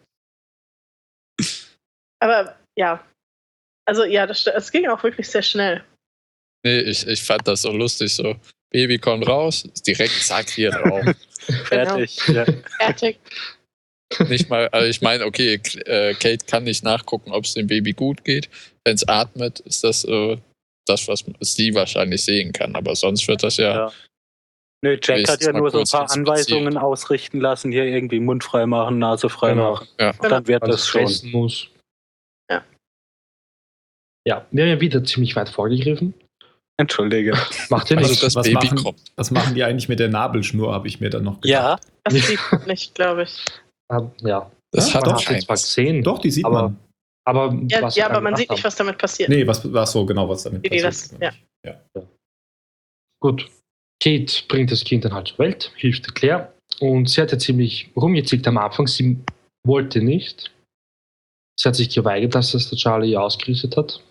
Aber ja. Also ja, es ging auch wirklich sehr schnell. Nee, ich fand das so lustig. So, Baby kommt raus, direkt zack, hier drauf. Fertig. Ja. Fertig. Nicht mal, also ich meine, okay, Kate kann nicht nachgucken, ob es dem Baby gut geht. Wenn es atmet, ist das das, was sie wahrscheinlich sehen kann. Aber sonst wird das ja. Nö, Jack Ist hat ja mal nur so ein kurz paar inspiziert. Anweisungen ausrichten lassen, hier irgendwie Mund frei machen, Nase frei Genau. machen. Ja. Dann wird Weil das es schon. fressen muss. Ja. Ja, wir haben ja wieder ziemlich weit vorgegriffen. Entschuldige. Macht ja Also nichts. das was Baby machen- kommt. Was machen die eigentlich mit der Nabelschnur, habe ich mir dann noch Ja, gedacht. Das sieht man nicht, glaube ich. Ja, Das Ja, hat man auch hat jetzt zwar eins. gesehen. Doch, die sieht aber, man. Aber Ja, was ja, wir aber man gemacht sieht nicht, haben. was damit passiert. Nee, was so genau, was damit Wie die passiert. das- ja. Gut. Kate bringt das Kind dann halt zur Welt, hilft der Claire und sie hat ja ziemlich rumgezickt am Anfang. Sie wollte nicht. Sie hat sich geweigert, dass das der Charlie ausgerüstet hat.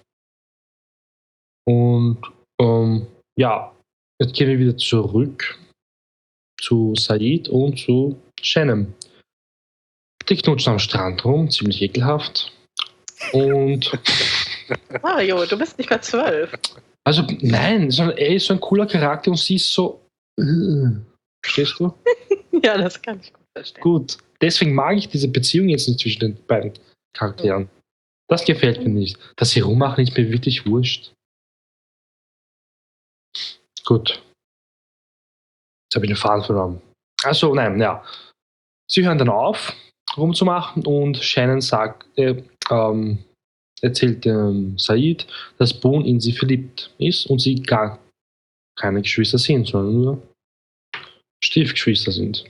Und jetzt gehen wir wieder zurück zu Sayid und zu Shannon. Die knutschen am Strand rum, ziemlich ekelhaft. Und Mario, du bist nicht mehr 12. also nein, sondern er ist so ein cooler Charakter und sie ist so. Verstehst du? Ja, das kann ich gut verstehen. Gut. Deswegen mag ich diese Beziehung jetzt nicht zwischen den beiden Charakteren. Das gefällt mir nicht. Dass sie rummachen, ist mir wirklich wurscht. Gut. Jetzt habe ich den Faden verloren. Also, nein, ja. Sie hören dann auf, rumzumachen und Shannon erzählt Sayid, dass Boone in sie verliebt ist und sie gar keine Geschwister sind, sondern nur Stiefgeschwister sind.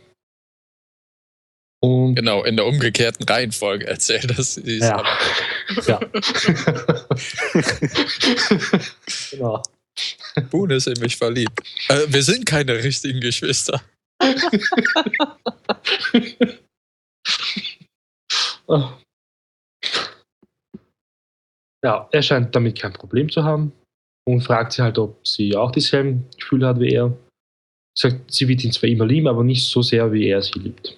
Und Genau, in der umgekehrten Reihenfolge erzählt das. ja. Ja. Genau. Boone ist in mich verliebt. Wir sind keine richtigen Geschwister. Ja, er scheint damit kein Problem zu haben und fragt sie halt, ob sie auch dieselben Gefühle hat wie er. Sagt, sie wird ihn zwar immer lieben, aber nicht so sehr, wie er sie liebt.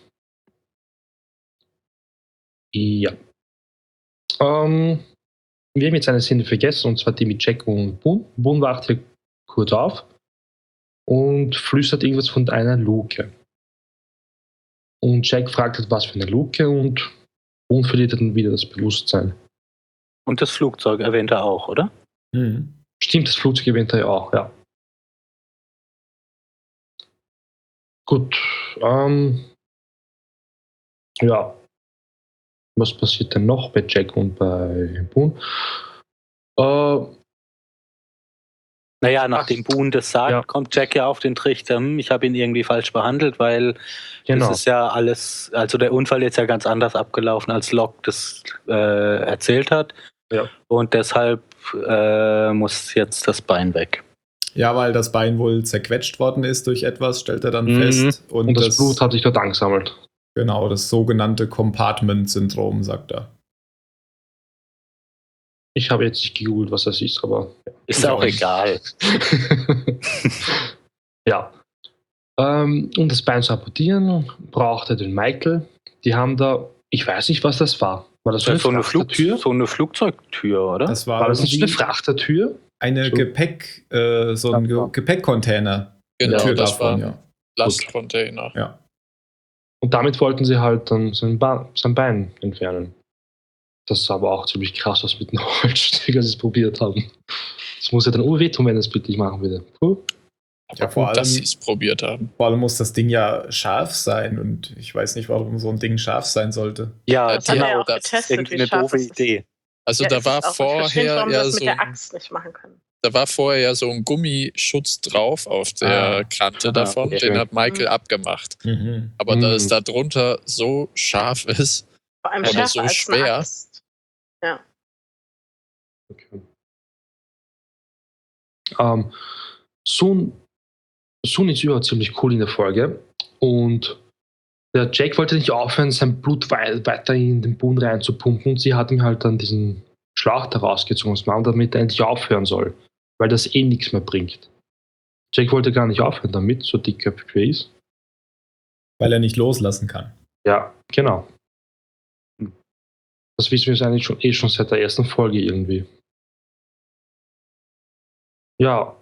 Ja. Wir haben jetzt eine Szene vergessen, und zwar die mit Jack und Boone. Boone wacht hier kurz auf und flüstert irgendwas von einer Luke. Und Jack fragt halt, was für eine Luke, und Boone verliert dann wieder das Bewusstsein. Und das Flugzeug erwähnt er auch, oder? Mhm. Stimmt, das Flugzeug erwähnt er ja auch, ja. Gut, ja. Was passiert denn noch bei Jack und bei Boone? Naja, nachdem Boone das sagt, Ja. kommt Jack ja auf den Trichter, ich habe ihn irgendwie falsch behandelt, weil Genau. das ist ja alles, also der Unfall ist ja ganz anders abgelaufen, als Locke das erzählt hat. Ja. Und deshalb muss jetzt das Bein weg. Ja, weil das Bein wohl zerquetscht worden ist durch etwas, stellt er dann Mhm. fest. Und das Blut hat sich dort angesammelt. Genau, das sogenannte Compartment-Syndrom, sagt er. Ich habe jetzt nicht gegoogelt, was das ist, aber. Ist auch egal. Ja. Um das Bein zu amputieren, braucht er den Michael. Die haben da, ich weiß nicht, was das war. War das so eine Frachtertür? So eine Flugzeugtür, oder? Das War das nicht irgendwie eine Frachtertür? eine So. so ein Gepäckcontainer. Genau, Tür das davon, war ja. Lastcontainer. Ja. Und damit wollten sie halt dann sein Bein entfernen. Das ist aber auch ziemlich krass, was mit einem Holzstück, als sie es probiert haben. Das muss ja dann wehtun, wenn er es bitte machen würde. Ja, vor Dass sie allem, es probiert haben. vor allem muss das Ding ja scharf sein und ich weiß nicht, warum so ein Ding scharf sein sollte. Ja, Das hat er ja auch das ist getestet, irgendwie wie eine scharf doofe es ist. Idee. Also Ja, da ist war es auch. Ich verstehe nicht, vorher warum ja sie das so mit der Axt nicht machen können. da war vorher ja so ein Gummischutz drauf auf der Kante Ah, davon. okay. Den hat Michael abgemacht. Mhm. Aber da es da drunter so scharf ist, Vor allem aber schärfer so als eine schwer. Axt. Ja. Okay. Sun ist überhaupt ziemlich cool in der Folge. Und der Jack wollte nicht aufhören, sein Blut weiter in den Boden reinzupumpen. Und sie hat ihm halt dann diesen Schlauch da rausgezogen, damit er endlich aufhören soll. Weil das eh nichts mehr bringt. Jack wollte gar nicht aufhören damit, so dickköpfig wie er ist. Weil er nicht loslassen kann. Ja, genau. Das wissen wir jetzt eigentlich schon seit der ersten Folge irgendwie. Ja.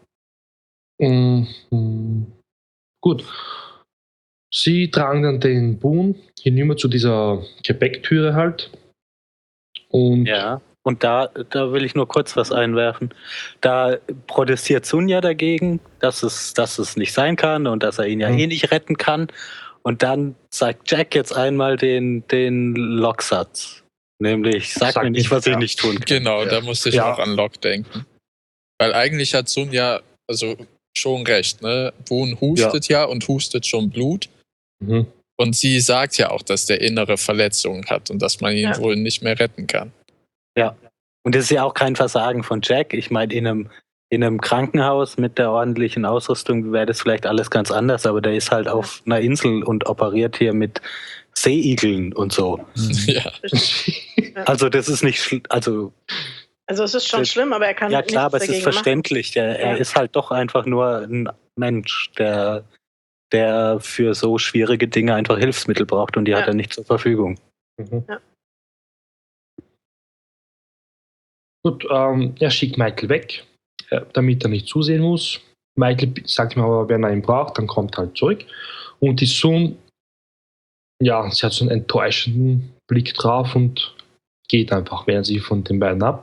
Gut. Sie tragen dann den Boone hinüber zu dieser Gepäcktüre halt. Und Ja. Und da will ich nur kurz was einwerfen. Da protestiert Sun ja dagegen, dass es nicht sein kann und dass er ihn ja eh nicht retten kann. Und dann sagt Jack jetzt einmal den Locksatz. Nämlich, sag mir nicht, was ich nicht tun kann. Genau, da musste ich Ja. auch an Locke denken. Weil eigentlich hat Sun ja also schon recht, ne? Boone hustet ja und hustet schon Blut. Mhm. Und sie sagt ja auch, dass der innere Verletzungen hat und dass man ihn wohl nicht mehr retten kann. Ja. Und das ist ja auch kein Versagen von Jack. Ich meine, in in einem Krankenhaus mit der ordentlichen Ausrüstung wäre das vielleicht alles ganz anders, aber der ist halt auf einer Insel und operiert hier mit Seeigeln und so. Ja. Also das ist nicht, also es ist schon schlimm, aber er kann ja klar, aber es ist dagegen machen. verständlich. Er ist halt doch einfach nur ein Mensch, der für so schwierige Dinge einfach Hilfsmittel braucht und die hat er nicht zur Verfügung. Mhm. Ja. Gut, er schickt Michael weg, damit er nicht zusehen muss. Michael sagt ihm aber, wenn er ihn braucht, dann kommt er halt zurück. Und die Sun, ja, sie hat so einen enttäuschenden Blick drauf und geht einfach, wehren sich von den beiden ab.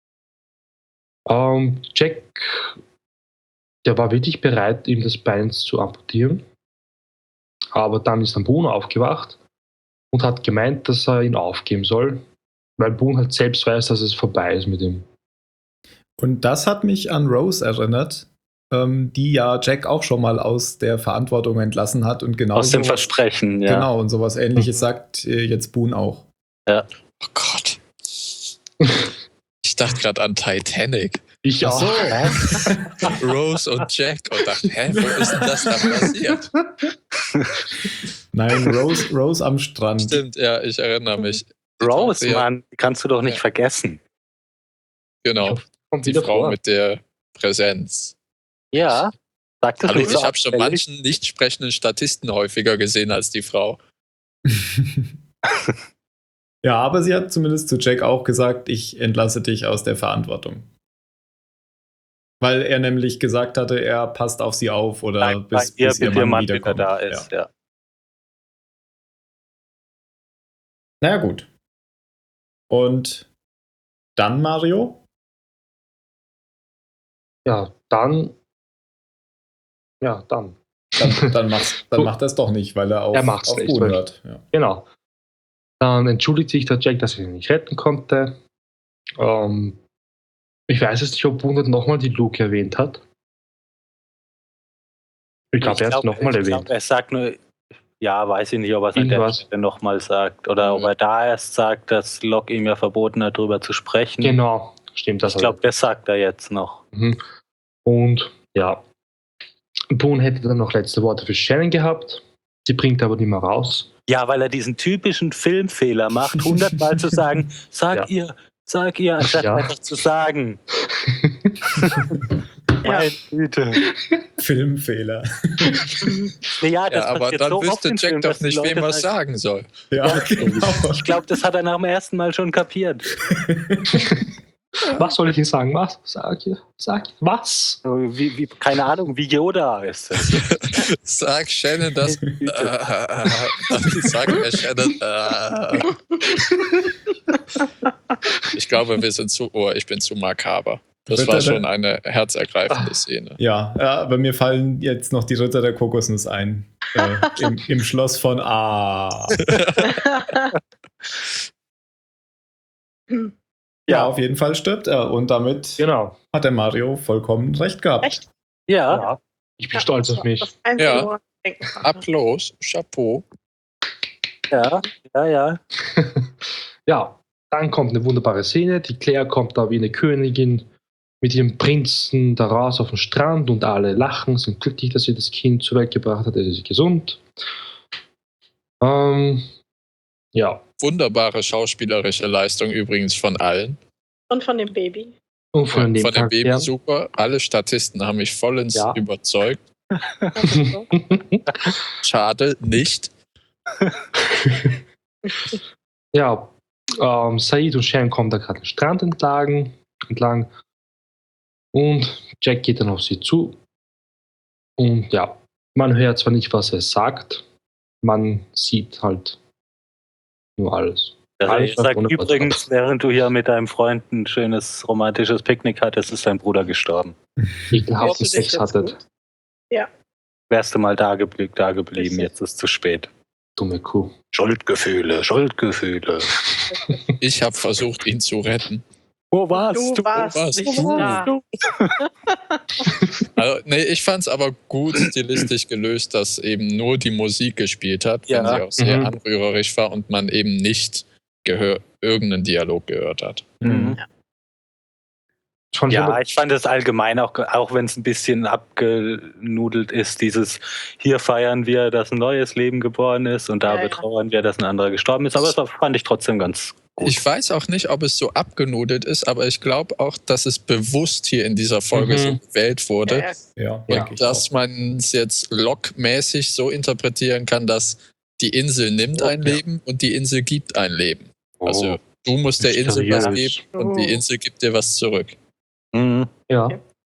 Jack, der war wirklich bereit, ihm das Bein zu amputieren. Aber dann ist dann Boone aufgewacht und hat gemeint, dass er ihn aufgeben soll, weil Boone halt selbst weiß, dass es vorbei ist mit ihm. Und das hat mich an Rose erinnert, die ja Jack auch schon mal aus der Verantwortung entlassen hat und genau Aus dem Versprechen, ja. Genau, und sowas Ähnliches sagt jetzt Boone auch. Ja. Oh Gott. Ich dachte gerade an Titanic. Ich auch. Rose und Jack und dachte, wo ist denn das da passiert? Nein, Rose am Strand. Stimmt, ja, ich erinnere mich. Rose, Ja, Mann, die kannst du doch nicht vergessen. genau, Kommt die wieder Frau vor. mit der Präsenz. Ja, sag das Hallo, nicht so ich habe schon abfällig. manchen nicht sprechenden Statisten häufiger gesehen als die Frau. Ja, aber sie hat zumindest zu Jack auch gesagt, ich entlasse dich aus der Verantwortung. Weil er nämlich gesagt hatte, er passt auf sie auf oder bis ihr Mann wiederkommt. da ist. Ja. Naja, gut. Und dann, Mario? Ja, dann. Dann macht er es doch nicht, weil er Er macht's auf nicht, Boone weil- hört. Ja. Genau. Dann entschuldigt sich der Jack, dass er ihn nicht retten konnte. Ich weiß jetzt nicht, ob Boone nochmal die Luke erwähnt hat. Ich glaube, er hat es nochmal erwähnt. Er sagt nur, ja, weiß ich nicht, ob er es an der Irgendwas. Stelle nochmal sagt. Oder ob er da erst sagt, dass Locke ihm ja verboten hat, darüber zu sprechen. Genau, stimmt das. Ich glaube, das sagt er jetzt noch. Mhm. Und ja, Boone hätte dann noch letzte Worte für Shannon gehabt. Sie bringt aber nicht mehr raus. Ja, weil er diesen typischen Filmfehler macht, 100-mal zu sagen, sag ihr, anstatt Ja. einfach zu sagen. Meine Güte. Filmfehler. Ja, das Ja, aber passiert dann so oft wüsste in Jack Filmen, doch dass die nicht, wem Leute er es sagen soll. Ja, genau. Ich glaube, das hat er nach dem ersten Mal schon kapiert. Was soll ich Ihnen sagen? Was? Sag ihr. Was? So, wie, keine Ahnung, wie Yoda ist es. Sag Shannon das. Sag mir Shannon. Ich glaube, wir sind ich bin zu makaber. Das Ritter war der- schon eine herzergreifende Szene. Ja, aber mir fallen jetzt noch die Ritter der Kokosnuss ein. Im Schloss von A. Ja, auf jeden Fall stirbt er. Und damit Genau. hat der Mario vollkommen recht gehabt. Echt? Ja, Ja. Ich bin stolz auf mich. Das Einzige, Ja. woran ich denken konnte. Applaus, Chapeau. ja. Ja, dann kommt eine wunderbare Szene. Die Claire kommt da wie eine Königin mit ihrem Prinzen da raus auf den Strand und alle lachen, sind glücklich, dass sie das Kind zur Welt gebracht hat. Es ist gesund. Ja, Wunderbare schauspielerische Leistung übrigens von allen. Und von dem Baby. und von dem Von dem Baby Charakter. super. Alle Statisten haben mich vollends Ja. überzeugt. Also, Schade, nicht. Ja, Said und Shan kommen da gerade den Strand entlang und Jack geht dann auf sie zu. Und ja, man hört zwar nicht, was er sagt, man sieht halt nur alles. Also ich sag Ohne übrigens, während du hier mit deinem Freund ein schönes romantisches Picknick hattest, ist dein Bruder gestorben. Ekelhaften Hörst du dich Sex jetzt hattet. gut? Wärst du mal da geblieben, Richtig. jetzt ist zu spät. Dumme Kuh. Schuldgefühle. Ich habe versucht, ihn zu retten. Wo warst Du warst warst nicht du? da. Also, nee, ich fand es aber gut stilistisch gelöst, dass eben nur die Musik gespielt hat, wenn Ja. sie auch sehr Mhm. anrührerisch war und man eben nicht irgendeinen Dialog gehört hat. Mhm. Ja, ich fand es allgemein, auch wenn es ein bisschen abgenudelt ist, dieses hier feiern wir, dass ein neues Leben geboren ist und da betrauern wir, dass ein anderer gestorben ist. Aber das fand ich trotzdem ganz gut. Ich weiß auch nicht, ob es so abgenudelt ist, aber ich glaube auch, dass es bewusst hier in dieser Folge so gewählt wurde. Ja, Und dass man es jetzt Locke-mäßig so interpretieren kann, dass die Insel nimmt ein Leben und die Insel gibt ein Leben. Also du musst der Insel was geben und die Insel gibt dir was zurück. Ja.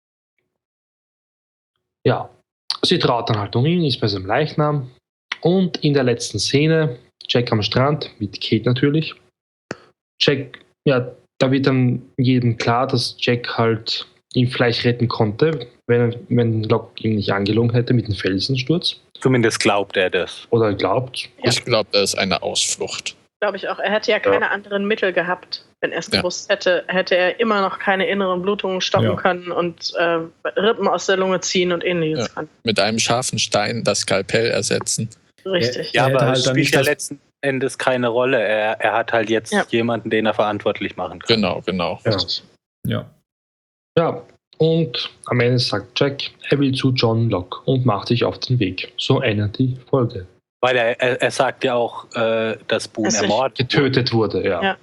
Ja. Sie traut dann halt um ihn, ist bei seinem Leichnam. Und in der letzten Szene, Jack am Strand, mit Kate natürlich. Jack, ja, da wird dann jedem klar, dass Jack halt ihn vielleicht retten konnte, wenn Locke ihm nicht angelogen hätte mit dem Felsensturz. Zumindest glaubt er das. Oder glaubt. Ja. Ich glaube, das ist eine Ausflucht. Glaube ich auch. Er hätte ja keine anderen Mittel gehabt. Wenn er es gewusst hätte, hätte er immer noch keine inneren Blutungen stoppen können und Rippen aus der Lunge ziehen und ähnliches können. Mit einem scharfen Stein das Skalpell ersetzen. Richtig. Ja, aber halt es dann spielt nicht ja das- letzten Endes keine Rolle. Er hat halt jetzt jemanden, den er verantwortlich machen kann. Genau. Ja. Ja, und am Ende sagt Jack, er will zu John Locke und macht sich auf den Weg. So endet die Folge. Weil er sagt ja auch, dass Boone Es ist ermordet Getötet wurde, ja.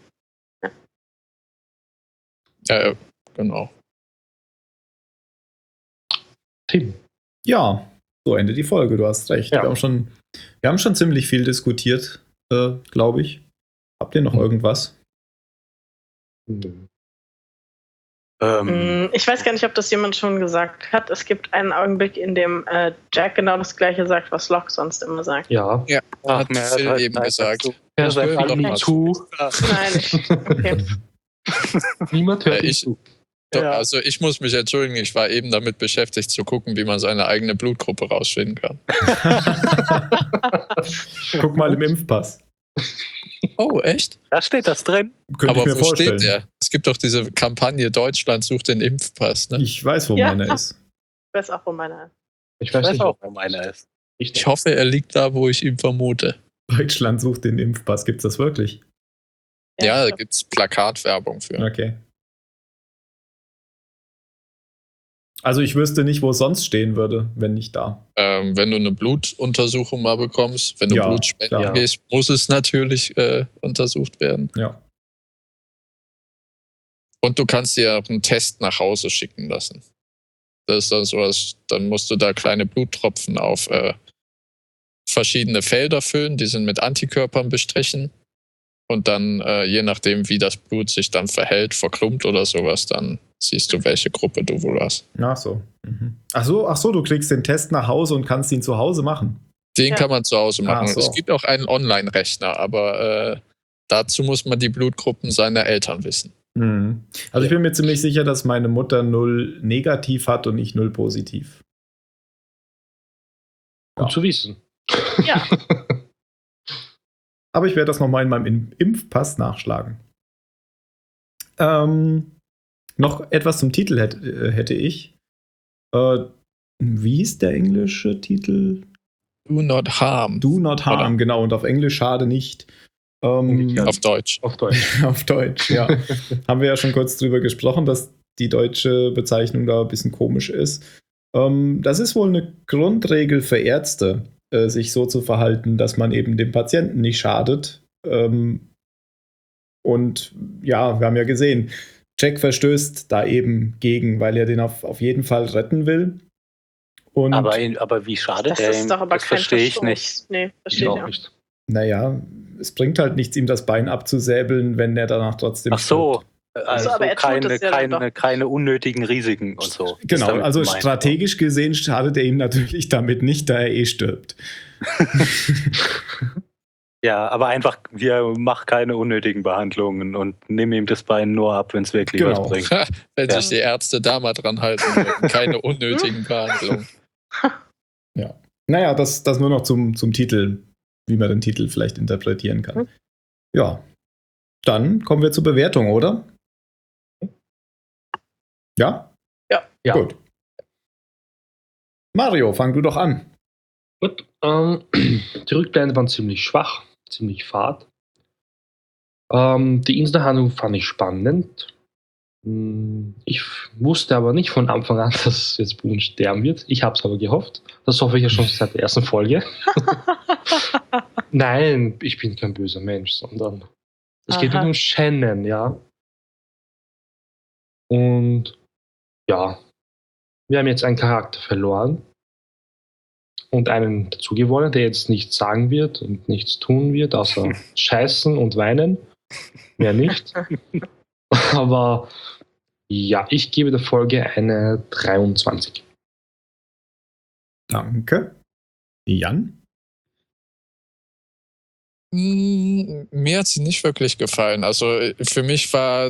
Ja, genau. Tim. Ja, so endet die Folge, du hast recht. Ja. Wir haben schon ziemlich viel diskutiert, glaube ich. Habt ihr noch irgendwas? Ich weiß gar nicht, ob das jemand schon gesagt hat. Es gibt einen Augenblick, in dem Jack genau das Gleiche sagt, was Locke sonst immer sagt. Ja. Hat Phil eben gesagt. Er Das hören hört wir ihm doch mal zu. Nein, okay. Niemand hört ihm ich- zu. Also ich muss mich entschuldigen, ich war eben damit beschäftigt zu gucken, wie man seine eigene Blutgruppe rausfinden kann. Guck mal im Impfpass. Oh, echt? Da steht das drin. Könnte Aber ich mir wo vorstellen. steht der? Es gibt doch diese Kampagne Deutschland sucht den Impfpass, ne? Ich weiß, wo Ja. meiner ist. Ich weiß auch, wo meiner ist. Ich Ich weiß weiß nicht, auch, wo meiner ist. Ich hoffe, er liegt da, wo ich ihn vermute. Deutschland sucht den Impfpass. Gibt's das wirklich? Ja, da ich gibt es Plakatwerbung für. Okay. Also ich wüsste nicht, wo es sonst stehen würde, wenn nicht da. Wenn du eine Blutuntersuchung mal bekommst, wenn du Ja, Blut spenden klar. gehst, muss es natürlich untersucht werden. Ja. Und du kannst dir auch einen Test nach Hause schicken lassen. Das ist dann sowas, dann musst du da kleine Bluttropfen auf verschiedene Felder füllen, die sind mit Antikörpern bestrichen. Und dann, je nachdem, wie das Blut sich dann verhält, verklumpt oder sowas, dann siehst du, welche Gruppe du wohl hast. Ach so. Mhm. Ach so, du kriegst den Test nach Hause und kannst ihn zu Hause machen. Den Ja. kann man zu Hause machen. Ach so. Es gibt auch einen Online-Rechner, aber dazu muss man die Blutgruppen seiner Eltern wissen. Mhm. Also ich bin mir ziemlich sicher, dass meine Mutter 0 negativ hat und ich 0 positiv. Gut zu wissen. Ja, Aber ich werde das nochmal in meinem Impfpass nachschlagen. Noch etwas zum Titel hätte ich. Wie hieß der englische Titel? Do not harm. Do not harm, genau. Und auf Englisch schade nicht. Auf Deutsch. Auf Deutsch. Auf Deutsch, ja. Haben wir ja schon kurz drüber gesprochen, dass die deutsche Bezeichnung da ein bisschen komisch ist. Das ist wohl eine Grundregel für Ärzte, sich so zu verhalten, dass man eben dem Patienten nicht schadet. Und ja, wir haben ja gesehen, Jack verstößt da eben gegen, weil er den auf jeden Fall retten will. Und Aber wie schadet das er ist ihm? doch aber Das kein verstehe ich Verstoß. nicht. Nee, verstehe ich auch nicht. naja, es bringt halt nichts, ihm das Bein abzusäbeln, wenn er danach trotzdem Ach so. Also aber er tut es ja dann doch. keine unnötigen Risiken und so. Ist Genau, damit also gemeint. strategisch gesehen schadet er ihm natürlich damit nicht, da er eh stirbt. Ja, aber einfach, mach keine unnötigen Behandlungen und nimm ihm das Bein nur ab, wenn es wirklich Genau. was bringt. Wenn Ja. sich die Ärzte da mal dran halten würden. Keine unnötigen Behandlungen. Naja, das nur noch zum Titel, wie man den Titel vielleicht interpretieren kann. Ja, dann kommen wir zur Bewertung, oder? Ja? Ja. Gut. Mario, fang du doch an. Gut. Die Rückblenden waren ziemlich schwach, ziemlich fad. Die Inselhandlung fand ich spannend. Ich wusste aber nicht von Anfang an, dass jetzt Boone sterben wird. Ich habe es aber gehofft. Das hoffe ich ja schon seit der ersten Folge. Nein, ich bin kein böser Mensch, sondern es geht um Shannon, ja. Und ja, wir haben jetzt einen Charakter verloren und einen dazugewonnen, der jetzt nichts sagen wird und nichts tun wird, außer scheißen und weinen. Mehr nicht. Aber ja, ich gebe der Folge eine 23. Danke. Jan? Mir hat sie nicht wirklich gefallen. Also für mich war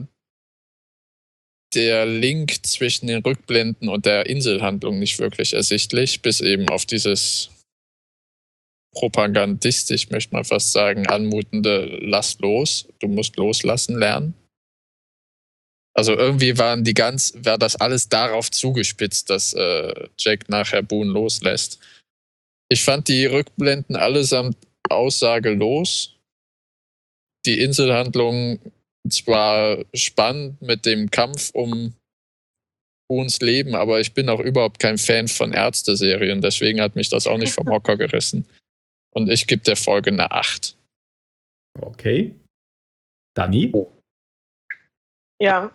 der Link zwischen den Rückblenden und der Inselhandlung nicht wirklich ersichtlich, bis eben auf dieses propagandistisch, möchte man fast sagen, anmutende Lass los, du musst loslassen lernen. Also irgendwie war das alles darauf zugespitzt, dass Jack nachher Boone loslässt. Ich fand die Rückblenden allesamt aussagelos. Die Inselhandlung zwar spannend mit dem Kampf um Boones Leben, aber ich bin auch überhaupt kein Fan von Ärzte-Serien, deswegen hat mich das auch nicht vom Hocker gerissen. Und ich gebe der Folge eine 8. Okay. Dani? Ja,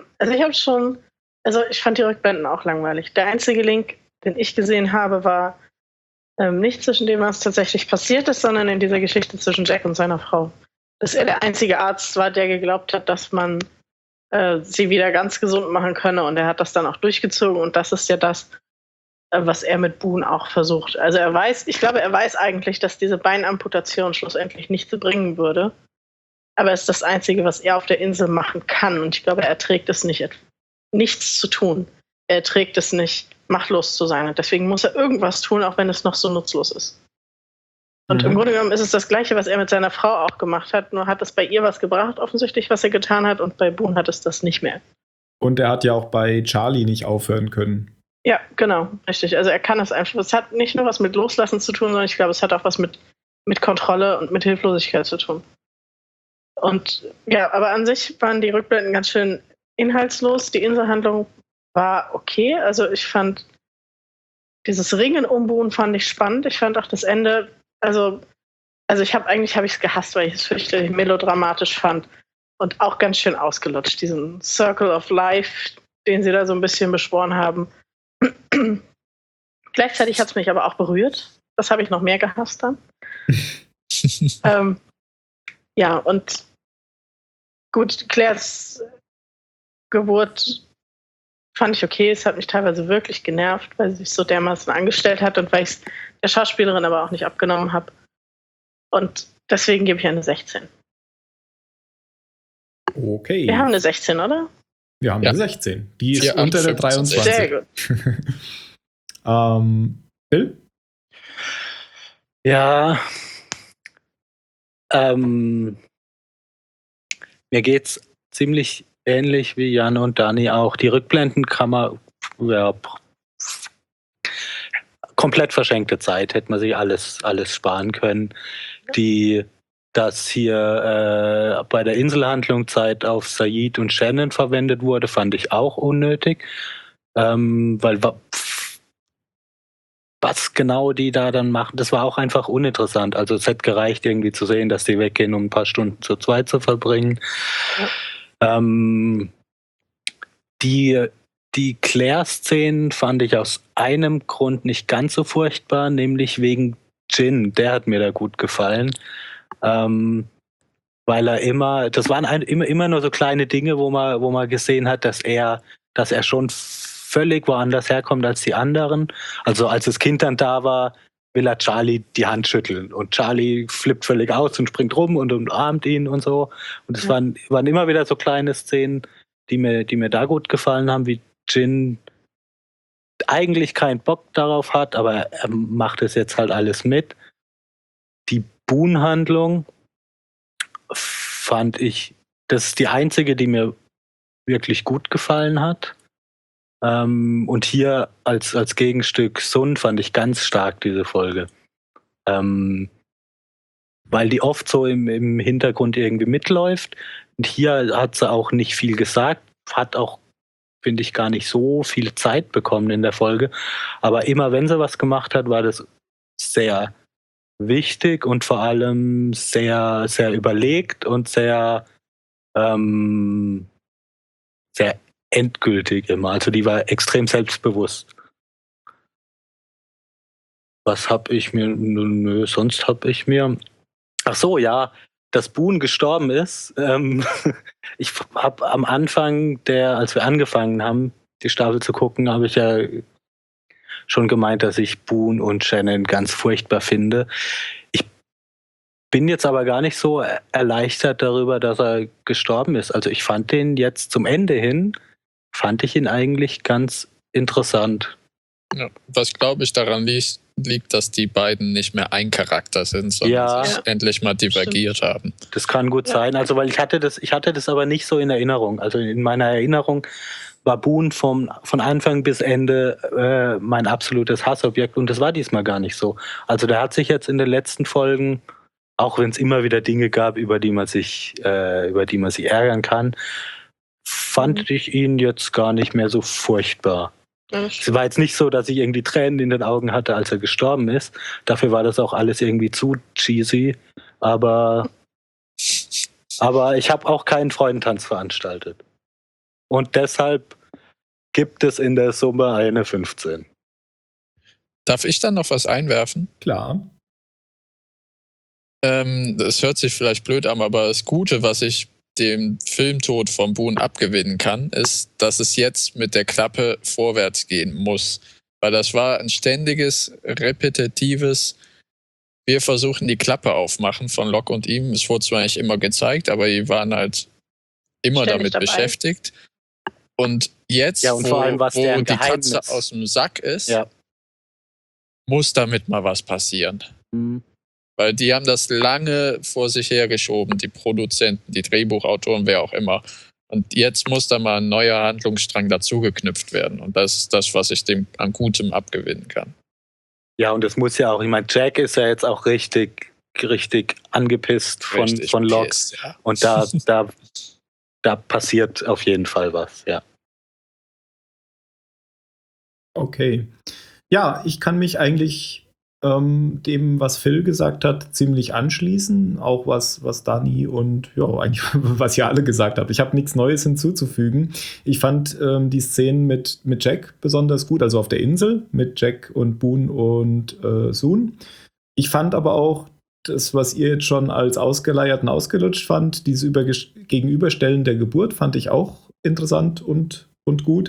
ich fand die Rückblenden auch langweilig. Der einzige Link, den ich gesehen habe, war nicht zwischen dem, was tatsächlich passiert ist, sondern in dieser Geschichte zwischen Jack und seiner Frau. Dass er der einzige Arzt war, der geglaubt hat, dass man sie wieder ganz gesund machen könne, und er hat das dann auch durchgezogen, und das ist ja das, was er mit Boone auch versucht. Also er weiß eigentlich, dass diese Beinamputation schlussendlich nichts bringen würde, aber es ist das Einzige, was er auf der Insel machen kann, und ich glaube, er erträgt es nicht, nichts zu tun. Er erträgt es nicht, machtlos zu sein, und deswegen muss er irgendwas tun, auch wenn es noch so nutzlos ist. Und im Grunde genommen ist es das Gleiche, was er mit seiner Frau auch gemacht hat, nur hat es bei ihr was gebracht, offensichtlich, was er getan hat, und bei Boone hat es das nicht mehr. Und er hat ja auch bei Charlie nicht aufhören können. Ja, genau, richtig. Also er kann das einfach. Es hat nicht nur was mit Loslassen zu tun, sondern ich glaube, es hat auch was mit Kontrolle und mit Hilflosigkeit zu tun. Und ja, aber an sich waren die Rückblenden ganz schön inhaltslos. Die Inselhandlung war okay. Also ich fand dieses Ringen um Boone fand ich spannend. Ich fand auch das Ende, also habe ich es gehasst, weil ich es fürchterlich melodramatisch fand und auch ganz schön ausgelutscht. Diesen Circle of Life, den sie da so ein bisschen beschworen haben. Gleichzeitig hat es mich aber auch berührt. Das habe ich noch mehr gehasst dann. Ja, und gut, Claires Geburt fand ich okay. Es hat mich teilweise wirklich genervt, weil sie sich so dermaßen angestellt hat und weil ich es der Schauspielerin aber auch nicht abgenommen habe. Und deswegen gebe ich eine 16. Okay. Wir haben eine 16, oder? Wir haben eine 16. Die ist 4, unter 8, der 23. Sehr gut. Bill? Ja. Mir geht's ziemlich ähnlich wie Jan und Dani auch. Die Rückblenden kann man komplett verschenkte Zeit, hätte man sich alles sparen können. Dass hier bei der Inselhandlung Zeit auf Sayid und Shannon verwendet wurde, fand ich auch unnötig. Weil was genau die da dann machen, das war auch einfach uninteressant. Also es hätte gereicht, irgendwie zu sehen, dass die weggehen, um ein paar Stunden zu zweit zu verbringen. Ja. Die Claire-Szenen fand ich aus einem Grund nicht ganz so furchtbar, nämlich wegen Jin. Der hat mir da gut gefallen. Weil er das waren immer nur so kleine Dinge, wo man gesehen hat, dass er schon völlig woanders herkommt als die anderen. Also als das Kind dann da war, will er Charlie die Hand schütteln und Charlie flippt völlig aus und springt rum und umarmt ihn und so. Und es waren immer wieder so kleine Szenen, die mir da gut gefallen haben, wie Jin eigentlich keinen Bock darauf hat, aber er macht es jetzt halt alles mit. Die Boone-Handlung fand ich, das ist die einzige, die mir wirklich gut gefallen hat. Und hier als Gegenstück Sun fand ich ganz stark diese Folge. Weil die oft so im Hintergrund irgendwie mitläuft. Und hier hat sie auch nicht viel gesagt. hat auch, finde ich, gar nicht so viel Zeit bekommen in der Folge. Aber immer wenn sie was gemacht hat, war das sehr wichtig und vor allem sehr, sehr überlegt und sehr, sehr endgültig immer. Also die war extrem selbstbewusst. Was habe ich mir? Nö, sonst habe ich mir. Ach so, ja, dass Boone gestorben ist. Ich habe am Anfang, als wir angefangen haben, die Staffel zu gucken, habe ich ja schon gemeint, dass ich Boone und Shannon ganz furchtbar finde. Ich bin jetzt aber gar nicht so erleichtert darüber, dass er gestorben ist. Also ich fand den jetzt zum Ende hin, fand ich ihn eigentlich ganz interessant. Ja, was glaube ich daran liegt, dass die beiden nicht mehr ein Charakter sind, sondern sich endlich mal divergiert haben. Das kann gut sein. Also weil ich hatte das aber nicht so in Erinnerung. Also in meiner Erinnerung war Boone von Anfang bis Ende mein absolutes Hassobjekt und das war diesmal gar nicht so. Also der hat sich jetzt in den letzten Folgen, auch wenn es immer wieder Dinge gab, über die man sich ärgern kann, fand ich ihn jetzt gar nicht mehr so furchtbar. Es war jetzt nicht so, dass ich irgendwie Tränen in den Augen hatte, als er gestorben ist. Dafür war das auch alles irgendwie zu cheesy. Aber ich habe auch keinen Freudentanz veranstaltet. Und deshalb gibt es in der Summe eine 15. Darf ich dann noch was einwerfen? Klar. Das hört sich vielleicht blöd an, aber das Gute, was ich dem Filmtod von Boone abgewinnen kann, ist, dass es jetzt mit der Klappe vorwärts gehen muss. Weil das war ein ständiges, repetitives, wir versuchen die Klappe aufmachen von Locke und ihm. Es wurde zwar nicht immer gezeigt, aber die waren halt immer Ständig damit dabei. beschäftigt. Und jetzt, Ja, und vor allem, was wo deren die Geheimnis. Katze aus dem Sack ist, Ja. muss damit mal was passieren. Mhm. Weil die haben das lange vor sich hergeschoben, die Produzenten, die Drehbuchautoren, wer auch immer. Und jetzt muss da mal ein neuer Handlungsstrang dazugeknüpft werden. Und das ist das, was ich dem an Gutem abgewinnen kann. Ja, und das muss ja auch, ich meine, Jack ist ja jetzt auch richtig angepisst von Locke. Pissed, ja. Und da passiert auf jeden Fall was, ja. Okay. Ja, ich kann mich eigentlich dem, was Phil gesagt hat, ziemlich anschließen. Auch was Dani und ja, eigentlich, was ihr alle gesagt habt. Ich habe nichts Neues hinzuzufügen. Ich fand die Szenen mit Jack besonders gut, also auf der Insel mit Jack und Boone und Soon. Ich fand aber auch das, was ihr jetzt schon als ausgeleiert und ausgelutscht fand, diese Gegenüberstellen der Geburt, fand ich auch interessant und gut.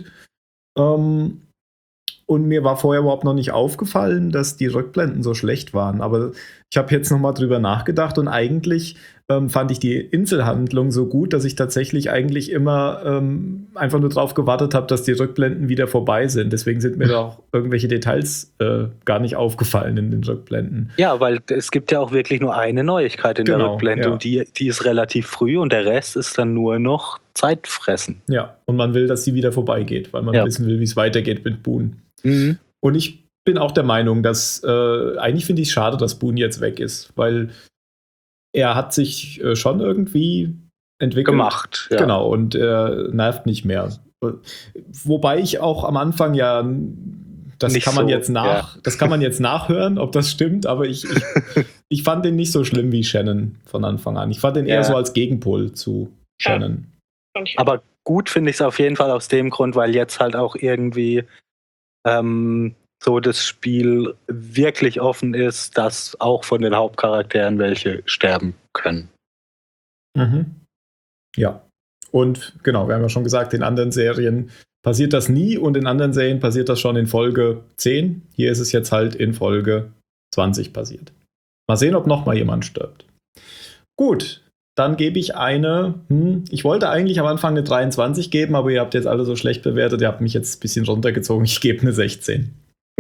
Und mir war vorher überhaupt noch nicht aufgefallen, dass die Rückblenden so schlecht waren. Aber ich habe jetzt nochmal drüber nachgedacht und eigentlich fand ich die Inselhandlung so gut, dass ich tatsächlich eigentlich immer einfach nur drauf gewartet habe, dass die Rückblenden wieder vorbei sind. Deswegen sind mir da auch irgendwelche Details gar nicht aufgefallen in den Rückblenden. Ja, weil es gibt ja auch wirklich nur eine Neuigkeit in der Rückblende ja. und die ist relativ früh und der Rest ist dann nur noch Zeitfressen. Ja, und man will, dass sie wieder vorbeigeht, weil man wissen will, wie es weitergeht mit Boone. Mhm. Und ich bin auch der Meinung, dass eigentlich finde ich es schade, dass Boone jetzt weg ist, weil er hat sich schon irgendwie entwickelt. Gemacht, ja. Genau, und er nervt nicht mehr. Wobei ich auch am Anfang das Nicht kann man so, jetzt nachhören, ob das stimmt, aber ich fand den nicht so schlimm wie Shannon von Anfang an. Ich fand den eher so als Gegenpol zu Shannon. Aber gut finde ich es auf jeden Fall aus dem Grund, weil jetzt halt auch irgendwie so das Spiel wirklich offen ist, dass auch von den Hauptcharakteren welche sterben können. Mhm. Ja. Und genau, wir haben ja schon gesagt, in anderen Serien passiert das nie und in anderen Serien passiert das schon in Folge 10. Hier ist es jetzt halt in Folge 20 passiert. Mal sehen, ob noch mal jemand stirbt. Gut, dann gebe ich ich wollte eigentlich am Anfang eine 23 geben, aber ihr habt jetzt alle so schlecht bewertet, ihr habt mich jetzt ein bisschen runtergezogen. Ich gebe eine 16.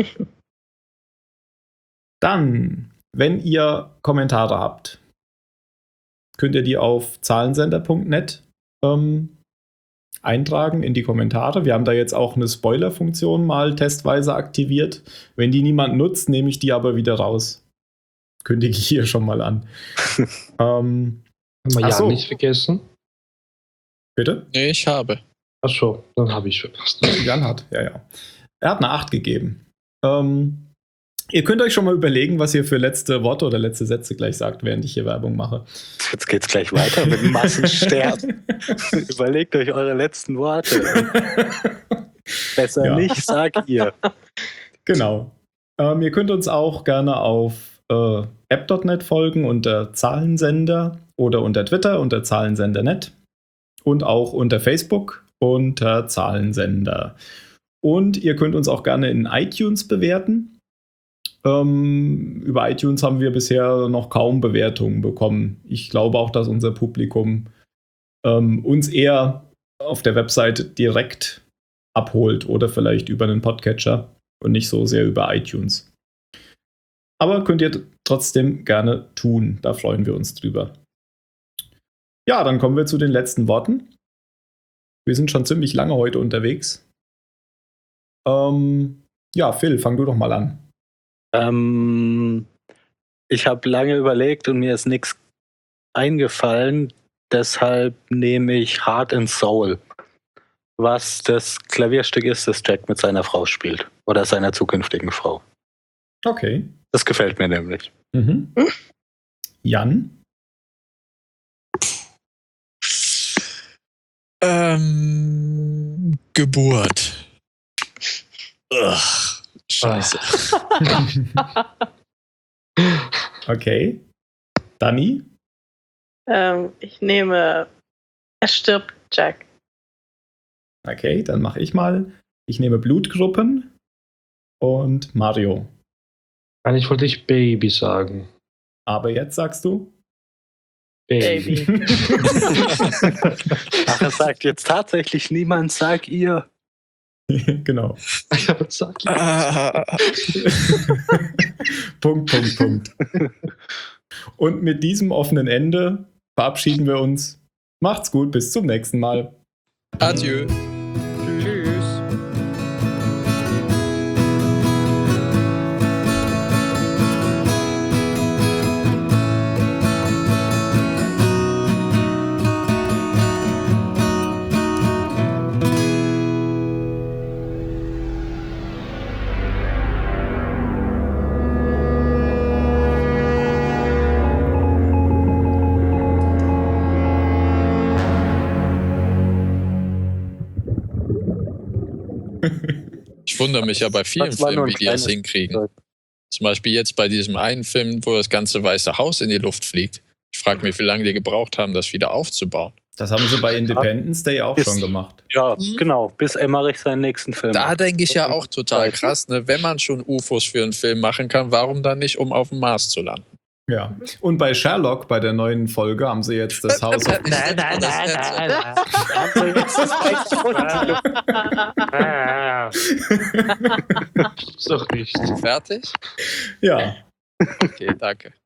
Dann, wenn ihr Kommentare habt, könnt ihr die auf zahlensender.net eintragen in die Kommentare. Wir haben da jetzt auch eine Spoiler-Funktion mal testweise aktiviert. Wenn die niemand nutzt, nehme ich die aber wieder raus. Kündige ich hier schon mal an. Haben wir Jan nicht vergessen? Bitte? Nee, ich habe. Ach so, dann habe ich schon was. Jan hat, ja. Er hat eine 8 gegeben. Ihr könnt euch schon mal überlegen, was ihr für letzte Worte oder letzte Sätze gleich sagt, während ich hier Werbung mache. Jetzt geht's gleich weiter mit Massensterben. Überlegt euch eure letzten Worte. Besser nicht, sag ihr. Genau. Ihr könnt uns auch gerne auf app.net folgen unter Zahlensender oder unter Twitter unter Zahlensender.net und auch unter Facebook unter Zahlensender. Und ihr könnt uns auch gerne in iTunes bewerten. Über iTunes haben wir bisher noch kaum Bewertungen bekommen. Ich glaube auch, dass unser Publikum uns eher auf der Website direkt abholt oder vielleicht über einen Podcatcher und nicht so sehr über iTunes. Aber könnt ihr trotzdem gerne tun. Da freuen wir uns drüber. Ja, dann kommen wir zu den letzten Worten. Wir sind schon ziemlich lange heute unterwegs. Ja, Phil, fang du doch mal an. Ich habe lange überlegt und mir ist nichts eingefallen. Deshalb nehme ich Heart and Soul, was das Klavierstück ist, das Jack mit seiner Frau spielt. Oder seiner zukünftigen Frau. Okay. Das gefällt mir nämlich. Mhm. Jan? Geburt. Ugh, scheiße. Okay. Dani? Ich nehme Es stirbt Jack. Okay, dann mache ich mal. Ich nehme Blutgruppen und Mario. Eigentlich wollte ich Baby sagen. Aber jetzt sagst du? Baby. Ach, er sagt jetzt tatsächlich niemand, sag ihr. Genau. Ja, sag ich. Punkt. Und mit diesem offenen Ende verabschieden wir uns. Macht's gut, bis zum nächsten Mal. Adieu. Tschüss. Ich wundere mich ja bei vielen Das war nur Filmen, ein wie die das kleines hinkriegen. Zeug. Zum Beispiel jetzt bei diesem einen Film, wo das ganze Weiße Haus in die Luft fliegt. Ich frage mich, wie lange die gebraucht haben, das wieder aufzubauen. Das haben sie bei Independence Day auch schon gemacht. Ja, genau, bis Emmerich seinen nächsten Film Da macht. denke ich ja auch total krass, ne? Wenn man schon UFOs für einen Film machen kann, warum dann nicht, um auf dem Mars zu landen? Ja. Und bei Sherlock, bei der neuen Folge, haben sie jetzt das Haus auf. Nein. Ist doch nicht. Fertig? Ja. Okay, danke.